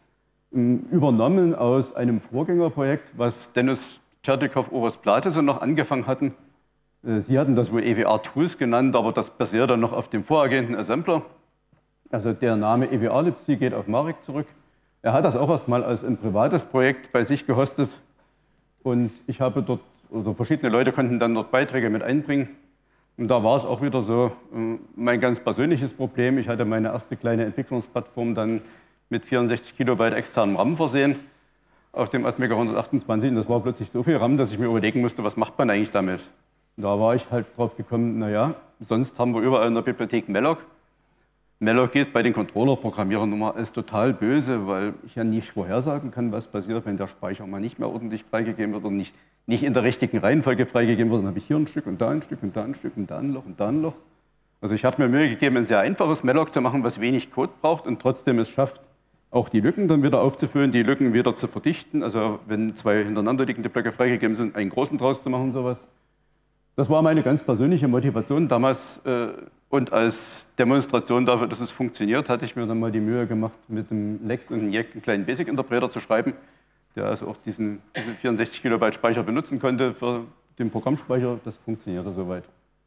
übernommen aus einem Vorgängerprojekt, was Dennis Tscherdikow, Oros Plate so noch angefangen hatten. Sie hatten das wohl E W R-Tools genannt, aber das basiert dann noch auf dem vorhergehenden Assembler. Also der Name E W R-Libc geht auf Marek zurück. Er hat das auch erstmal als ein privates Projekt bei sich gehostet und ich habe dort, oder verschiedene Leute konnten dann dort Beiträge mit einbringen. Und da war es auch wieder so mein ganz persönliches Problem. Ich hatte meine erste kleine Entwicklungsplattform dann mit vierundsechzig Kilobyte externem RAM versehen auf dem Atmega hundertachtundzwanzig. Und das war plötzlich so viel RAM, dass ich mir überlegen musste, was macht man eigentlich damit? Und da war ich halt drauf gekommen, naja, sonst haben wir überall in der Bibliothek Malloc. Malloc geht bei den Controller-Programmierern immer als total böse, weil ich ja nicht vorhersagen kann, was passiert, wenn der Speicher mal nicht mehr ordentlich freigegeben wird und nicht, nicht in der richtigen Reihenfolge freigegeben wird. Dann habe ich hier ein Stück und da ein Stück und da ein Stück und da ein Loch und da ein Loch. Also ich habe mir Mühe gegeben, ein sehr einfaches Malloc zu machen, was wenig Code braucht und trotzdem es schafft, auch die Lücken dann wieder aufzufüllen, die Lücken wieder zu verdichten. Also wenn zwei hintereinander liegende Blöcke freigegeben sind, einen großen draus zu machen, sowas. Das war meine ganz persönliche Motivation damals. Äh, Und als Demonstration dafür, dass es funktioniert, hatte ich mir dann mal die Mühe gemacht, mit dem Lex und einem Jack einen kleinen Basic-Interpreter zu schreiben, der also auch diesen, diesen vierundsechzig Kilobyte Speicher benutzen konnte für den Programmspeicher. Das funktionierte soweit.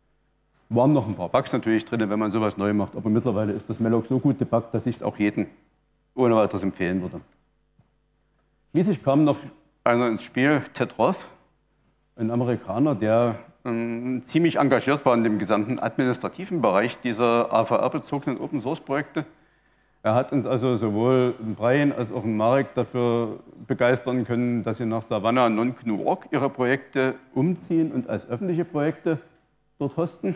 Waren noch ein paar Bugs natürlich drin, wenn man sowas neu macht, aber mittlerweile ist das Malloc so gut debuggt, dass ich es auch jedem ohne weiteres empfehlen würde. Schließlich kam noch einer ins Spiel, Ted Roth, ein Amerikaner, der ähm, ziemlich engagiert war in dem gesamten administrativen Bereich dieser A V R-bezogenen Open-Source-Projekte. Er hat uns also sowohl Brian als auch Marek dafür begeistern können, dass sie nach Savannah non-G N U-Org ihre Projekte umziehen und als öffentliche Projekte dort hosten.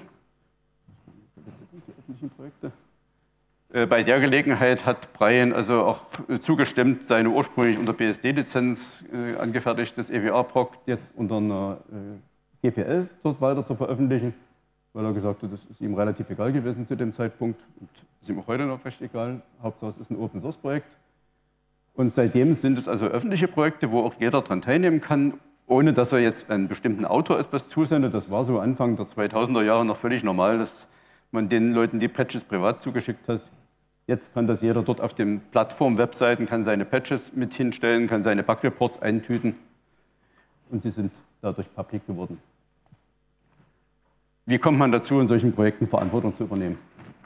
Die öffentlichen Projekte. Bei der Gelegenheit hat Brian also auch zugestimmt, seine ursprünglich unter B S D-Lizenz äh, angefertigtes E W R-Proc jetzt unter einer äh, G P L dort weiter zu veröffentlichen, weil er gesagt hat, das ist ihm relativ egal gewesen zu dem Zeitpunkt und ist ihm auch heute noch recht egal. Hauptsache es ist ein Open-Source-Projekt. Und seitdem sind es also öffentliche Projekte, wo auch jeder daran teilnehmen kann, ohne dass er jetzt einen bestimmten Autor etwas zusendet. Das war so Anfang der zweitausender Jahre noch völlig normal, dass man den Leuten die Patches privat zugeschickt hat. Jetzt kann das jeder dort auf den Plattform-Webseiten, kann seine Patches mit hinstellen, kann seine Bug-Reports eintüten und sie sind dadurch public geworden. Wie kommt man dazu, in solchen Projekten Verantwortung zu übernehmen?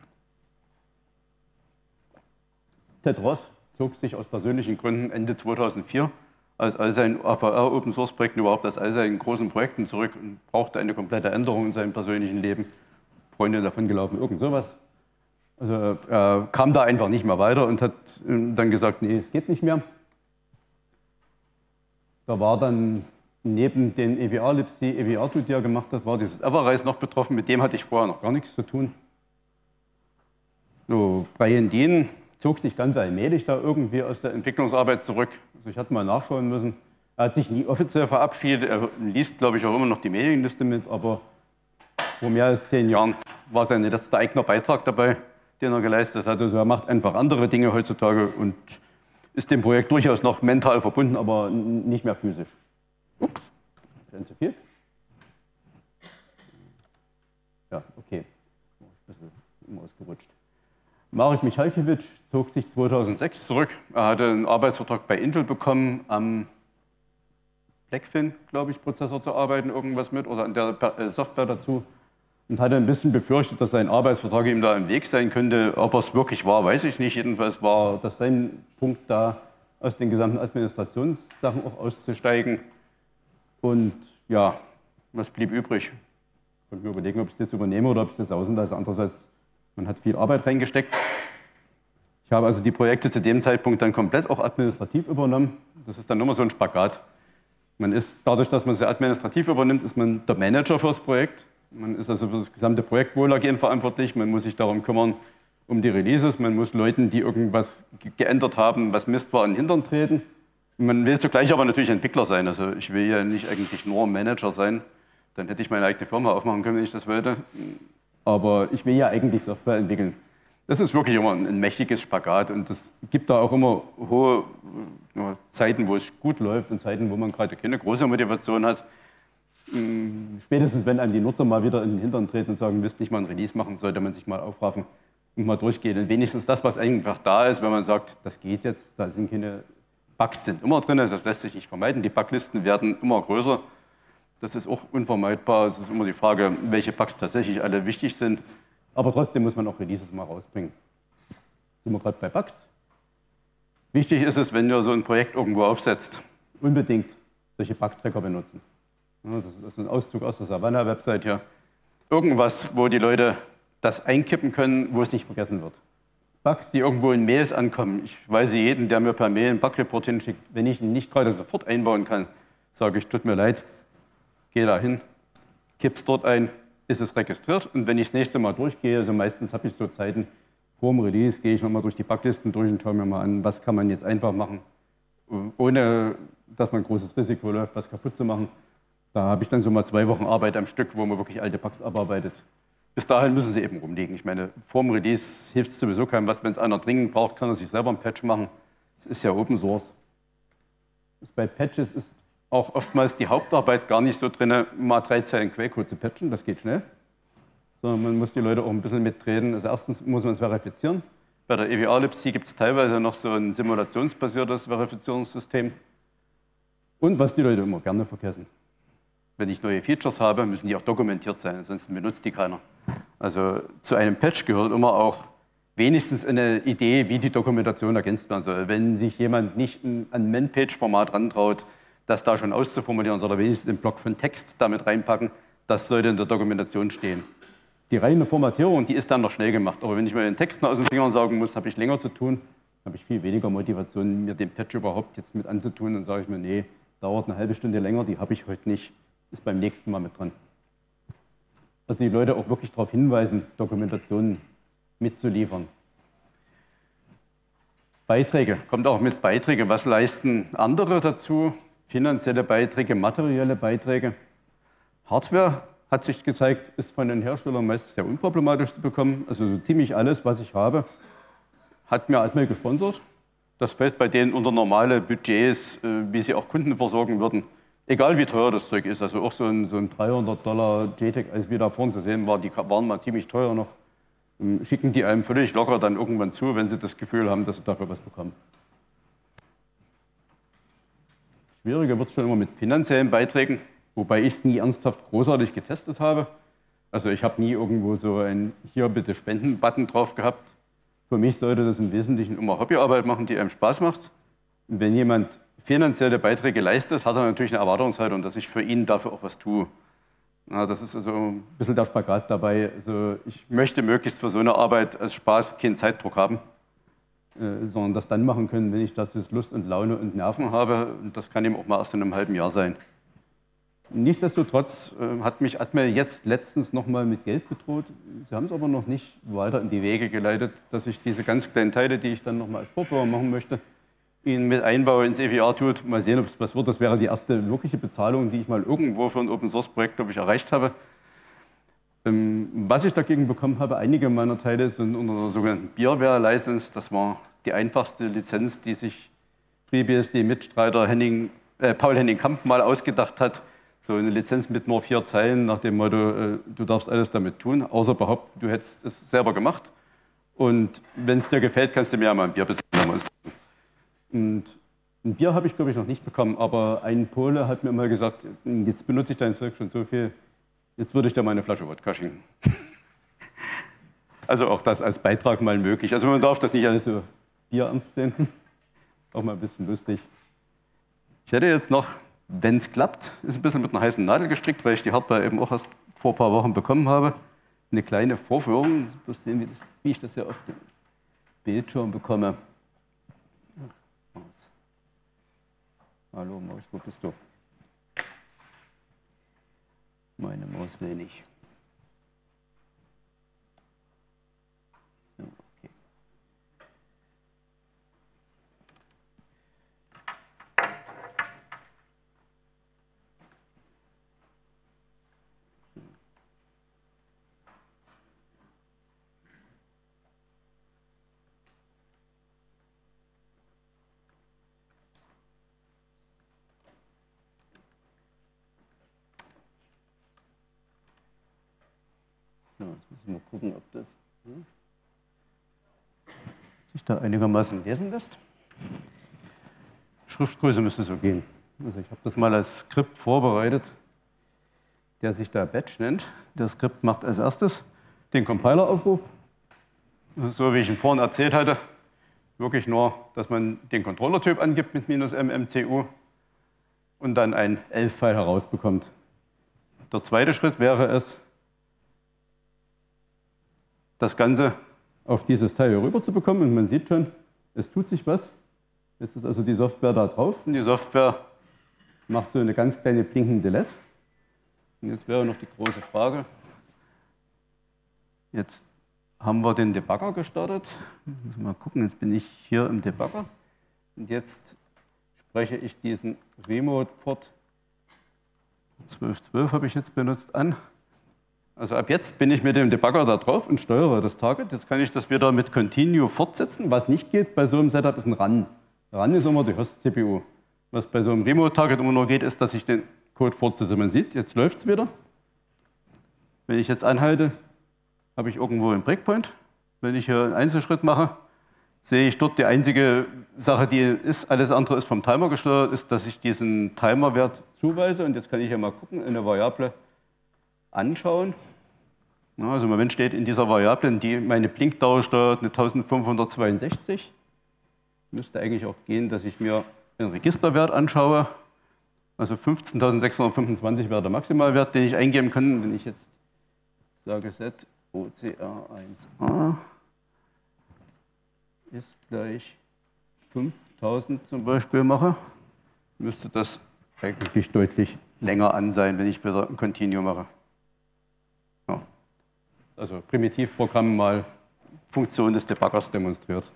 Ted Roth zog sich aus persönlichen Gründen Ende zweitausendvier aus all seinen A V R-Open-Source-Projekten, überhaupt aus all seinen großen Projekten zurück und brauchte eine komplette Änderung in seinem persönlichen Leben. Freunde davon gelaufen, irgend sowas. Also er kam da einfach nicht mehr weiter und hat dann gesagt, nee, es geht nicht mehr. Da war dann neben den E W R-Libc, E W R-Tool, die er gemacht hat, war dieses Everrise noch betroffen. Mit dem hatte ich vorher noch gar nichts zu tun. So, Brian Dean zog sich ganz allmählich da irgendwie aus der Entwicklungsarbeit zurück. Also ich hatte mal nachschauen müssen. Er hat sich nie offiziell verabschiedet. Er liest, glaube ich, auch immer noch die Mailingliste mit, aber vor mehr als zehn Jahren war sein letzter eigener Beitrag dabei, den er geleistet hat. Also er macht einfach andere Dinge heutzutage und ist dem Projekt durchaus noch mental verbunden, aber nicht mehr physisch. Ups, ganz zu viel. Ja, okay. Ein bisschen ausgerutscht. Marek Michalkiewicz zog sich zweitausendsechs zurück. Er hatte einen Arbeitsvertrag bei Intel bekommen, am Blackfin, glaube ich, Prozessor zu arbeiten, irgendwas mit, oder an der Software dazu. Und hatte ein bisschen befürchtet, dass sein Arbeitsvertrag ihm da im Weg sein könnte. Ob er es wirklich war, weiß ich nicht. Jedenfalls war das sein Punkt, da aus den gesamten Administrationssachen auch auszusteigen. Und ja, was blieb übrig? Ich konnte mir überlegen, ob ich es jetzt übernehme oder ob ich es jetzt außen lasse. Andererseits, man hat viel Arbeit reingesteckt. Ich habe also die Projekte zu dem Zeitpunkt dann komplett auch administrativ übernommen. Das ist dann immer so ein Spagat. Man ist, dadurch, dass man sie administrativ übernimmt, ist man der Manager für das Projekt. Man ist also für das gesamte Projektwohlergehen verantwortlich. Man muss sich darum kümmern, um die Releases. Man muss Leuten, die irgendwas geändert haben, was Mist war, in den Hintern treten. Man will zugleich aber natürlich Entwickler sein. Also ich will ja nicht eigentlich nur Manager sein. Dann hätte ich meine eigene Firma aufmachen können, wenn ich das wollte. Aber ich will ja eigentlich Software entwickeln. Das ist wirklich immer ein mächtiges Spagat und es gibt da auch immer hohe ja, Zeiten, wo es gut läuft und Zeiten, wo man gerade keine große Motivation hat. Spätestens, wenn einem die Nutzer mal wieder in den Hintern treten und sagen, müsst nicht mal ein Release machen, sollte man sich mal aufraffen und mal durchgehen. Und wenigstens das, was einfach da ist, wenn man sagt, das geht jetzt, da sind keine Bugs, sind immer drin, das lässt sich nicht vermeiden. Die Buglisten werden immer größer. Das ist auch unvermeidbar. Es ist immer die Frage, welche Bugs tatsächlich alle wichtig sind. Aber trotzdem muss man auch Releases mal rausbringen. Sind wir gerade bei Bugs? Wichtig ist es, wenn ihr so ein Projekt irgendwo aufsetzt, unbedingt solche Bug-Tracker benutzen. Ja, das ist ein Auszug aus der Savannah-Website hier. Irgendwas, wo die Leute das einkippen können, wo es nicht vergessen wird. Bugs, die irgendwo in Mails ankommen. Ich weise jeden, der mir per Mail einen Bug-Report hinschickt, wenn ich ihn nicht gerade sofort einbauen kann, sage ich, tut mir leid, gehe da hin, kipp's dort ein, ist es registriert und wenn ich das nächste Mal durchgehe, also meistens habe ich so Zeiten, vor dem Release gehe ich nochmal durch die Buglisten durch und schaue mir mal an, was kann man jetzt einfach machen, ohne dass man ein großes Risiko läuft, was kaputt zu machen. Da habe ich dann so mal zwei Wochen Arbeit am Stück, wo man wirklich alte Bugs abarbeitet. Bis dahin müssen sie eben rumliegen. Ich meine, vor dem Release hilft es sowieso keinem was. Wenn es einer dringend braucht, kann er sich selber einen Patch machen. Das ist ja Open Source. Bei Patches ist auch oftmals die Hauptarbeit gar nicht so drin, mal drei Zeilen Quellcode zu patchen, das geht schnell. Sondern man muss die Leute auch ein bisschen mitreden. Also erstens muss man es verifizieren. Bei der E W A-Libc gibt es teilweise noch so ein simulationsbasiertes Verifizierungssystem. Und was die Leute immer gerne vergessen: Wenn ich neue Features habe, müssen die auch dokumentiert sein, ansonsten benutzt die keiner. Also zu einem Patch gehört immer auch wenigstens eine Idee, wie die Dokumentation ergänzt werden soll. Wenn sich jemand nicht an Man-Page-Format rantraut, das da schon auszuformulieren, soll er wenigstens einen Block von Text damit reinpacken. Das sollte in der Dokumentation stehen. Die reine Formatierung, die ist dann noch schnell gemacht. Aber wenn ich mir den Text noch aus den Fingern saugen muss, habe ich länger zu tun, habe ich viel weniger Motivation, mir den Patch überhaupt jetzt mit anzutun. Dann sage ich mir, nee, dauert eine halbe Stunde länger, die habe ich heute nicht, ist beim nächsten Mal mit dran. Also die Leute auch wirklich darauf hinweisen, Dokumentationen mitzuliefern. Beiträge, kommt auch mit Beiträge. Was leisten andere dazu? Finanzielle Beiträge, materielle Beiträge. Hardware, hat sich gezeigt, ist von den Herstellern meist sehr unproblematisch zu bekommen. Also so ziemlich alles, was ich habe, hat mir Atmel gesponsert. Das fällt bei denen unter normale Budgets, wie sie auch Kunden versorgen würden. Egal wie teuer das Zeug ist. Also auch so ein, so ein dreihundert Dollar J TEC, als wir da vorne zu sehen waren, die waren mal ziemlich teuer noch. Schicken die einem völlig locker dann irgendwann zu, wenn sie das Gefühl haben, dass sie dafür was bekommen. Schwieriger wird es schon immer mit finanziellen Beiträgen, wobei ich es nie ernsthaft großartig getestet habe. Also ich habe nie irgendwo so ein hier bitte Spenden-Button drauf gehabt. Für mich sollte das im Wesentlichen immer Hobbyarbeit machen, die einem Spaß macht. Und wenn jemand finanzielle Beiträge leistet, hat er natürlich eine Erwartungshaltung, dass ich für ihn dafür auch was tue. Ja, das ist also ein bisschen der Spagat dabei. Also ich möchte möglichst für so eine Arbeit als Spaß keinen Zeitdruck haben, äh, sondern das dann machen können, wenn ich dazu Lust und Laune und Nerven habe. Und das kann eben auch mal erst in einem halben Jahr sein. nichtsdestotrotz äh, hat mich Atmel jetzt letztens nochmal mit Geld bedroht. Sie haben es aber noch nicht weiter in die Wege geleitet, dass ich diese ganz kleinen Teile, die ich dann nochmal als Vorführer machen möchte, Ihnen mit einbaue ins E V R tut. Mal sehen, ob es was wird. Das wäre die erste wirkliche Bezahlung, die ich mal irgendwo für ein Open-Source-Projekt, glaube ich, erreicht habe. Ähm, was ich dagegen bekommen habe, einige meiner Teile sind unter der sogenannten Beerware-License. Das war die einfachste Lizenz, die sich FreeBSD-Mitstreiter Henning, äh, Paul Henning Kamp mal ausgedacht hat. So eine Lizenz mit nur vier Zeilen nach dem Motto, äh, du darfst alles damit tun, außer behaupten, du hättest es selber gemacht. Und wenn es dir gefällt, kannst du mir ja mal ein Bier bezahlen. Und ein Bier habe ich, glaube ich, noch nicht bekommen, aber ein Pole hat mir mal gesagt, jetzt benutze ich dein Zeug schon so viel, jetzt würde ich dir mal eine Flasche Wodka schenken. Also auch das als Beitrag mal möglich. Also man darf das nicht alles so bierernst sehen, auch mal ein bisschen lustig. Ich hätte jetzt noch, wenn es klappt, ist ein bisschen mit einer heißen Nadel gestrickt, weil ich die Hardware eben auch erst vor ein paar Wochen bekommen habe, eine kleine Vorführung. Du wirst sehen, wie, das, wie ich das ja auf dem Bildschirm bekomme. Maus. Hallo Maus, wo bist du? Meine Maus will nicht. So, okay. So, jetzt müssen wir mal gucken, ob das hm, sich da einigermaßen lesen lässt. Schriftgröße müsste so gehen. Also ich habe das mal als Skript vorbereitet, der sich da Batch nennt. Das Skript macht als erstes den Compiler-Aufruf. So wie ich ihn vorhin erzählt hatte, wirklich nur, dass man den Controller-Typ angibt mit minus m m c u und dann ein elf-File herausbekommt. Der zweite Schritt wäre es, das Ganze auf dieses Teil hier rüber zu bekommen. Und man sieht schon, es tut sich was. Jetzt ist also die Software da drauf. Und die Software macht so eine ganz kleine blinkende L E D. Und jetzt wäre noch die große Frage. Jetzt haben wir den Debugger gestartet. Mal gucken, jetzt bin ich hier im Debugger. Und jetzt spreche ich diesen Remote-Port zwölf zwölf habe ich jetzt benutzt an. Also ab jetzt bin ich mit dem Debugger da drauf und steuere das Target. Jetzt kann ich das wieder mit Continue fortsetzen. Was nicht geht bei so einem Setup ist ein Run. Run ist immer die Host-C P U. Was bei so einem Remote-Target immer nur geht, ist, dass ich den Code fortsetze. Man sieht, jetzt läuft es wieder. Wenn ich jetzt anhalte, habe ich irgendwo einen Breakpoint. Wenn ich hier einen Einzelschritt mache, sehe ich dort die einzige Sache, die ist, alles andere ist vom Timer gesteuert, ist, dass ich diesen Timer-Wert zuweise. Und jetzt kann ich hier mal gucken, eine Variable anschauen. Ja, also im Moment steht in dieser Variable, die meine Blinkdauer steuert, eine eintausendfünfhundertzweiundsechzig. Müsste eigentlich auch gehen, dass ich mir den Registerwert anschaue. Also fünfzehntausendsechshundertfünfundzwanzig wäre der Maximalwert, den ich eingeben kann. Wenn ich jetzt sage set O C R eins a ist gleich fünftausend zum Beispiel mache, müsste das eigentlich deutlich länger an sein, wenn ich wieder ein Continue mache. Ja. Also Primitivprogramm mal Funktion des Debuggers demonstriert.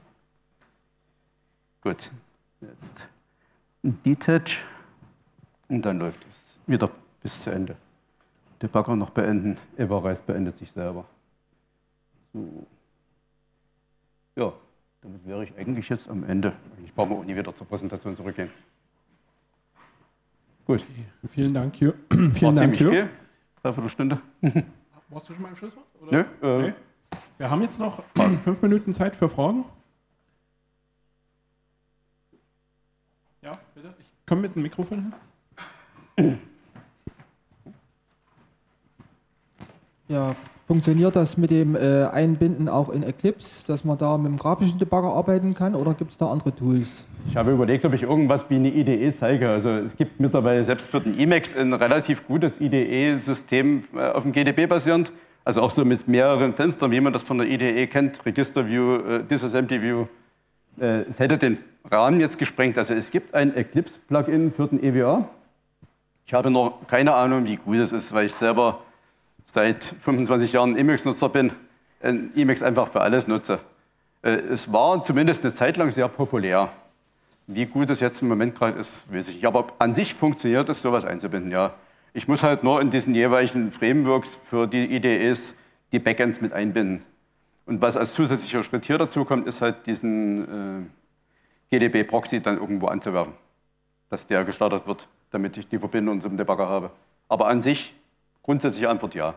Gut, jetzt Detach und dann läuft es wieder bis zu Ende. Debugger noch beenden, Everrise beendet sich selber. So. Ja, damit wäre ich eigentlich jetzt am Ende. Ich brauche auch nie wieder zur Präsentation zurückgehen. Gut. Okay. Vielen Dank, Jörg. Vielen War Dank, ziemlich Jörg. viel. Dreiviertel Stunde. Brauchst du schon mal ein Schlusswort? Nö. Äh, Nee. Wir haben jetzt noch fünf Minuten Zeit für Fragen. Ja, bitte. Ich komme mit dem Mikrofon hin. Ja, funktioniert das mit dem äh, Einbinden auch in Eclipse, dass man da mit dem grafischen Debugger arbeiten kann, oder gibt es da andere Tools? Ich habe überlegt, ob ich irgendwas wie eine I D E zeige. Also es gibt mittlerweile selbst für den Emacs ein relativ gutes I D E-System auf dem G D B basierend. Also auch so mit mehreren Fenstern, wie man das von der I D E kennt, Register View, äh, Disassembly View. Äh, es hätte den Rahmen jetzt gesprengt. Also es gibt ein Eclipse-Plugin für den E W R. Ich habe noch keine Ahnung, wie gut es ist, weil ich selber seit fünfundzwanzig Jahren Emacs-Nutzer bin, Emacs einfach für alles nutze. Es war zumindest eine Zeit lang sehr populär. Wie gut es jetzt im Moment gerade ist, weiß ich nicht. Aber an sich funktioniert es, sowas einzubinden, ja. Ich muss halt nur in diesen jeweiligen Frameworks für die I D Es die Backends mit einbinden. Und was als zusätzlicher Schritt hier dazu kommt, ist halt diesen äh, G D B-Proxy dann irgendwo anzuwerfen, dass der gestartet wird, damit ich die Verbindung zum Debugger habe. Aber an sich, grundsätzliche Antwort ja.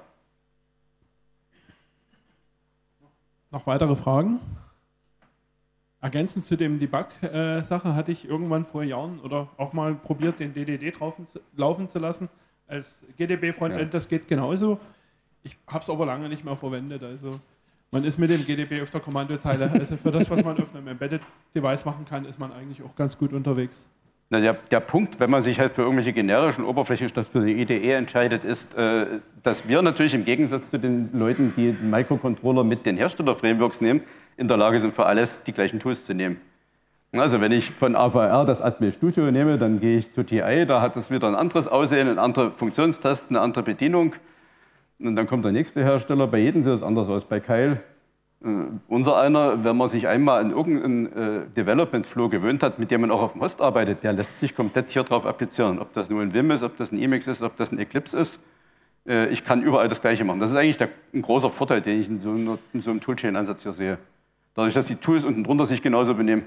Noch weitere Fragen? Ergänzend zu dem Debug-Sache hatte ich irgendwann vor Jahren oder auch mal probiert, den D D D drauf laufen zu lassen. Als G D B-Frontend, ja. Das geht genauso. Ich habe es aber lange nicht mehr verwendet. Also man ist mit dem G D B auf der Kommandozeile. Also für das, was man auf einem Embedded-Device machen kann, ist man eigentlich auch ganz gut unterwegs. Na, der, der Punkt, wenn man sich halt für irgendwelche generischen Oberflächen statt für die I D E entscheidet, ist, äh, dass wir natürlich im Gegensatz zu den Leuten, die den Microcontroller mit den Hersteller-Frameworks nehmen, in der Lage sind, für alles die gleichen Tools zu nehmen. Also wenn ich von A V R das Atmel Studio nehme, dann gehe ich zu T I, da hat es wieder ein anderes Aussehen, eine andere Funktionstasten, eine andere Bedienung. Und dann kommt der nächste Hersteller, bei jedem sieht es anders aus. Bei Keil, äh, unser einer, wenn man sich einmal an irgendeinen äh, Development Flow gewöhnt hat, mit dem man auch auf dem Host arbeitet, der lässt sich komplett hier drauf applizieren. Ob das nur ein Vim ist, ob das ein Emacs ist, ob das ein Eclipse ist. Äh, ich kann überall das Gleiche machen. Das ist eigentlich der, ein großer Vorteil, den ich in so, einer, in so einem Toolchain-Ansatz hier sehe. Dadurch, dass die Tools unten drunter sich genauso benehmen.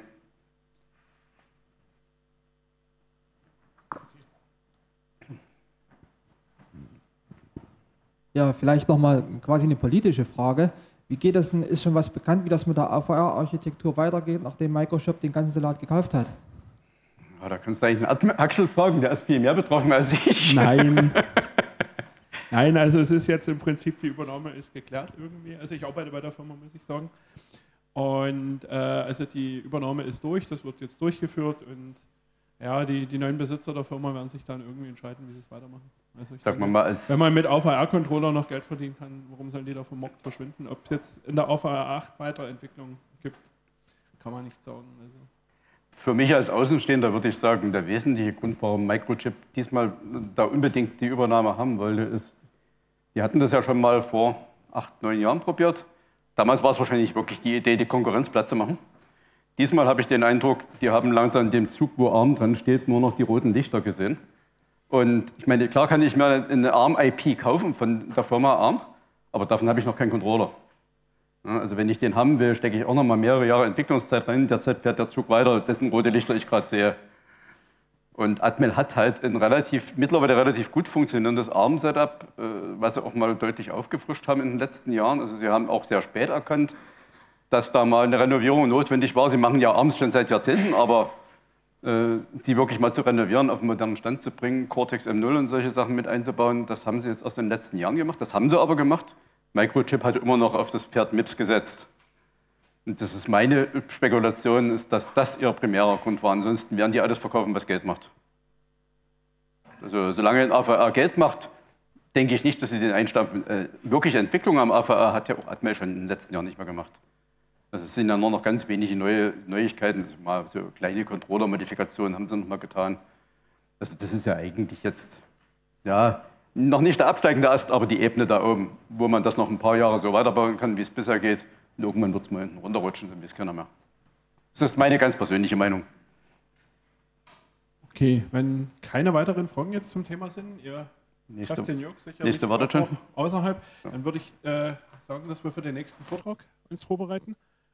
Ja, vielleicht nochmal quasi eine politische Frage. Wie geht das denn, ist schon was bekannt, wie das mit der A V R-Architektur weitergeht, nachdem Microsoft den ganzen Salat gekauft hat? Ja, da kannst du eigentlich einen Axel fragen, der ist viel mehr betroffen als ich. Nein. Nein, also es ist jetzt im Prinzip, die Übernahme ist geklärt irgendwie. Also ich arbeite bei der Firma, muss ich sagen. Und äh, also die Übernahme ist durch, das wird jetzt durchgeführt und ja, die, die neuen Besitzer der Firma werden sich dann irgendwie entscheiden, wie sie es weitermachen. Also ich Sag denke, mal als wenn man mit A V R-Controller noch Geld verdienen kann, warum sollen die da vom Markt verschwinden? Ob es jetzt in der A V R acht Weiterentwicklung gibt, kann man nicht sagen. Also für mich als Außenstehender würde ich sagen, der wesentliche Grund, warum Microchip diesmal da unbedingt die Übernahme haben wollte, ist, die hatten das ja schon mal vor acht, neun Jahren probiert. Damals war es wahrscheinlich wirklich die Idee, die Konkurrenz platt zu machen. Diesmal habe ich den Eindruck, die haben langsam in dem Zug, wo ARM dran steht, nur noch die roten Lichter gesehen. Und ich meine, klar kann ich mir eine ARM-I P kaufen von der Firma ARM, aber davon habe ich noch keinen Controller. Ja, also wenn ich den haben will, stecke ich auch noch mal mehrere Jahre Entwicklungszeit rein. Derzeit fährt der Zug weiter, dessen rote Lichter ich gerade sehe. Und Atmel hat halt ein relativ, mittlerweile relativ gut funktionierendes ARM-Setup, äh, was sie auch mal deutlich aufgefrischt haben in den letzten Jahren. Also sie haben auch sehr spät erkannt, dass da mal eine Renovierung notwendig war. Sie machen ja ARMs schon seit Jahrzehnten, aber äh, sie wirklich mal zu renovieren, auf einen modernen Stand zu bringen, Cortex M null und solche Sachen mit einzubauen, das haben sie jetzt erst in den letzten Jahren gemacht. Das haben sie aber gemacht. Microchip hat immer noch auf das Pferd M I P S gesetzt. Und das ist meine Spekulation, ist, dass das ihr primärer Grund war. Ansonsten werden die alles verkaufen, was Geld macht. Also solange ein A V R Geld macht, denke ich nicht, dass sie den einstampfen. Äh, wirkliche Entwicklung am A V R hat ja auch Atmel schon in den letzten Jahren nicht mehr gemacht. Also es sind ja nur noch ganz wenige neue Neuigkeiten. Also mal so kleine Controller-Modifikationen haben sie noch mal getan. Also das ist ja eigentlich jetzt ja, noch nicht der absteigende Ast, aber die Ebene da oben, wo man das noch ein paar Jahre so weiterbauen kann, wie es bisher geht. Und irgendwann wird es mal hinten runterrutschen, dann weiß keiner mehr. Das ist meine ganz persönliche Meinung. okay, wenn keine weiteren Fragen jetzt zum Thema sind, ihr Nächste, trefft den Jörg sicherlich nächste wartet schon. außerhalb, dann würde ich äh, sagen, dass wir für den nächsten Vortrag uns vorbereiten.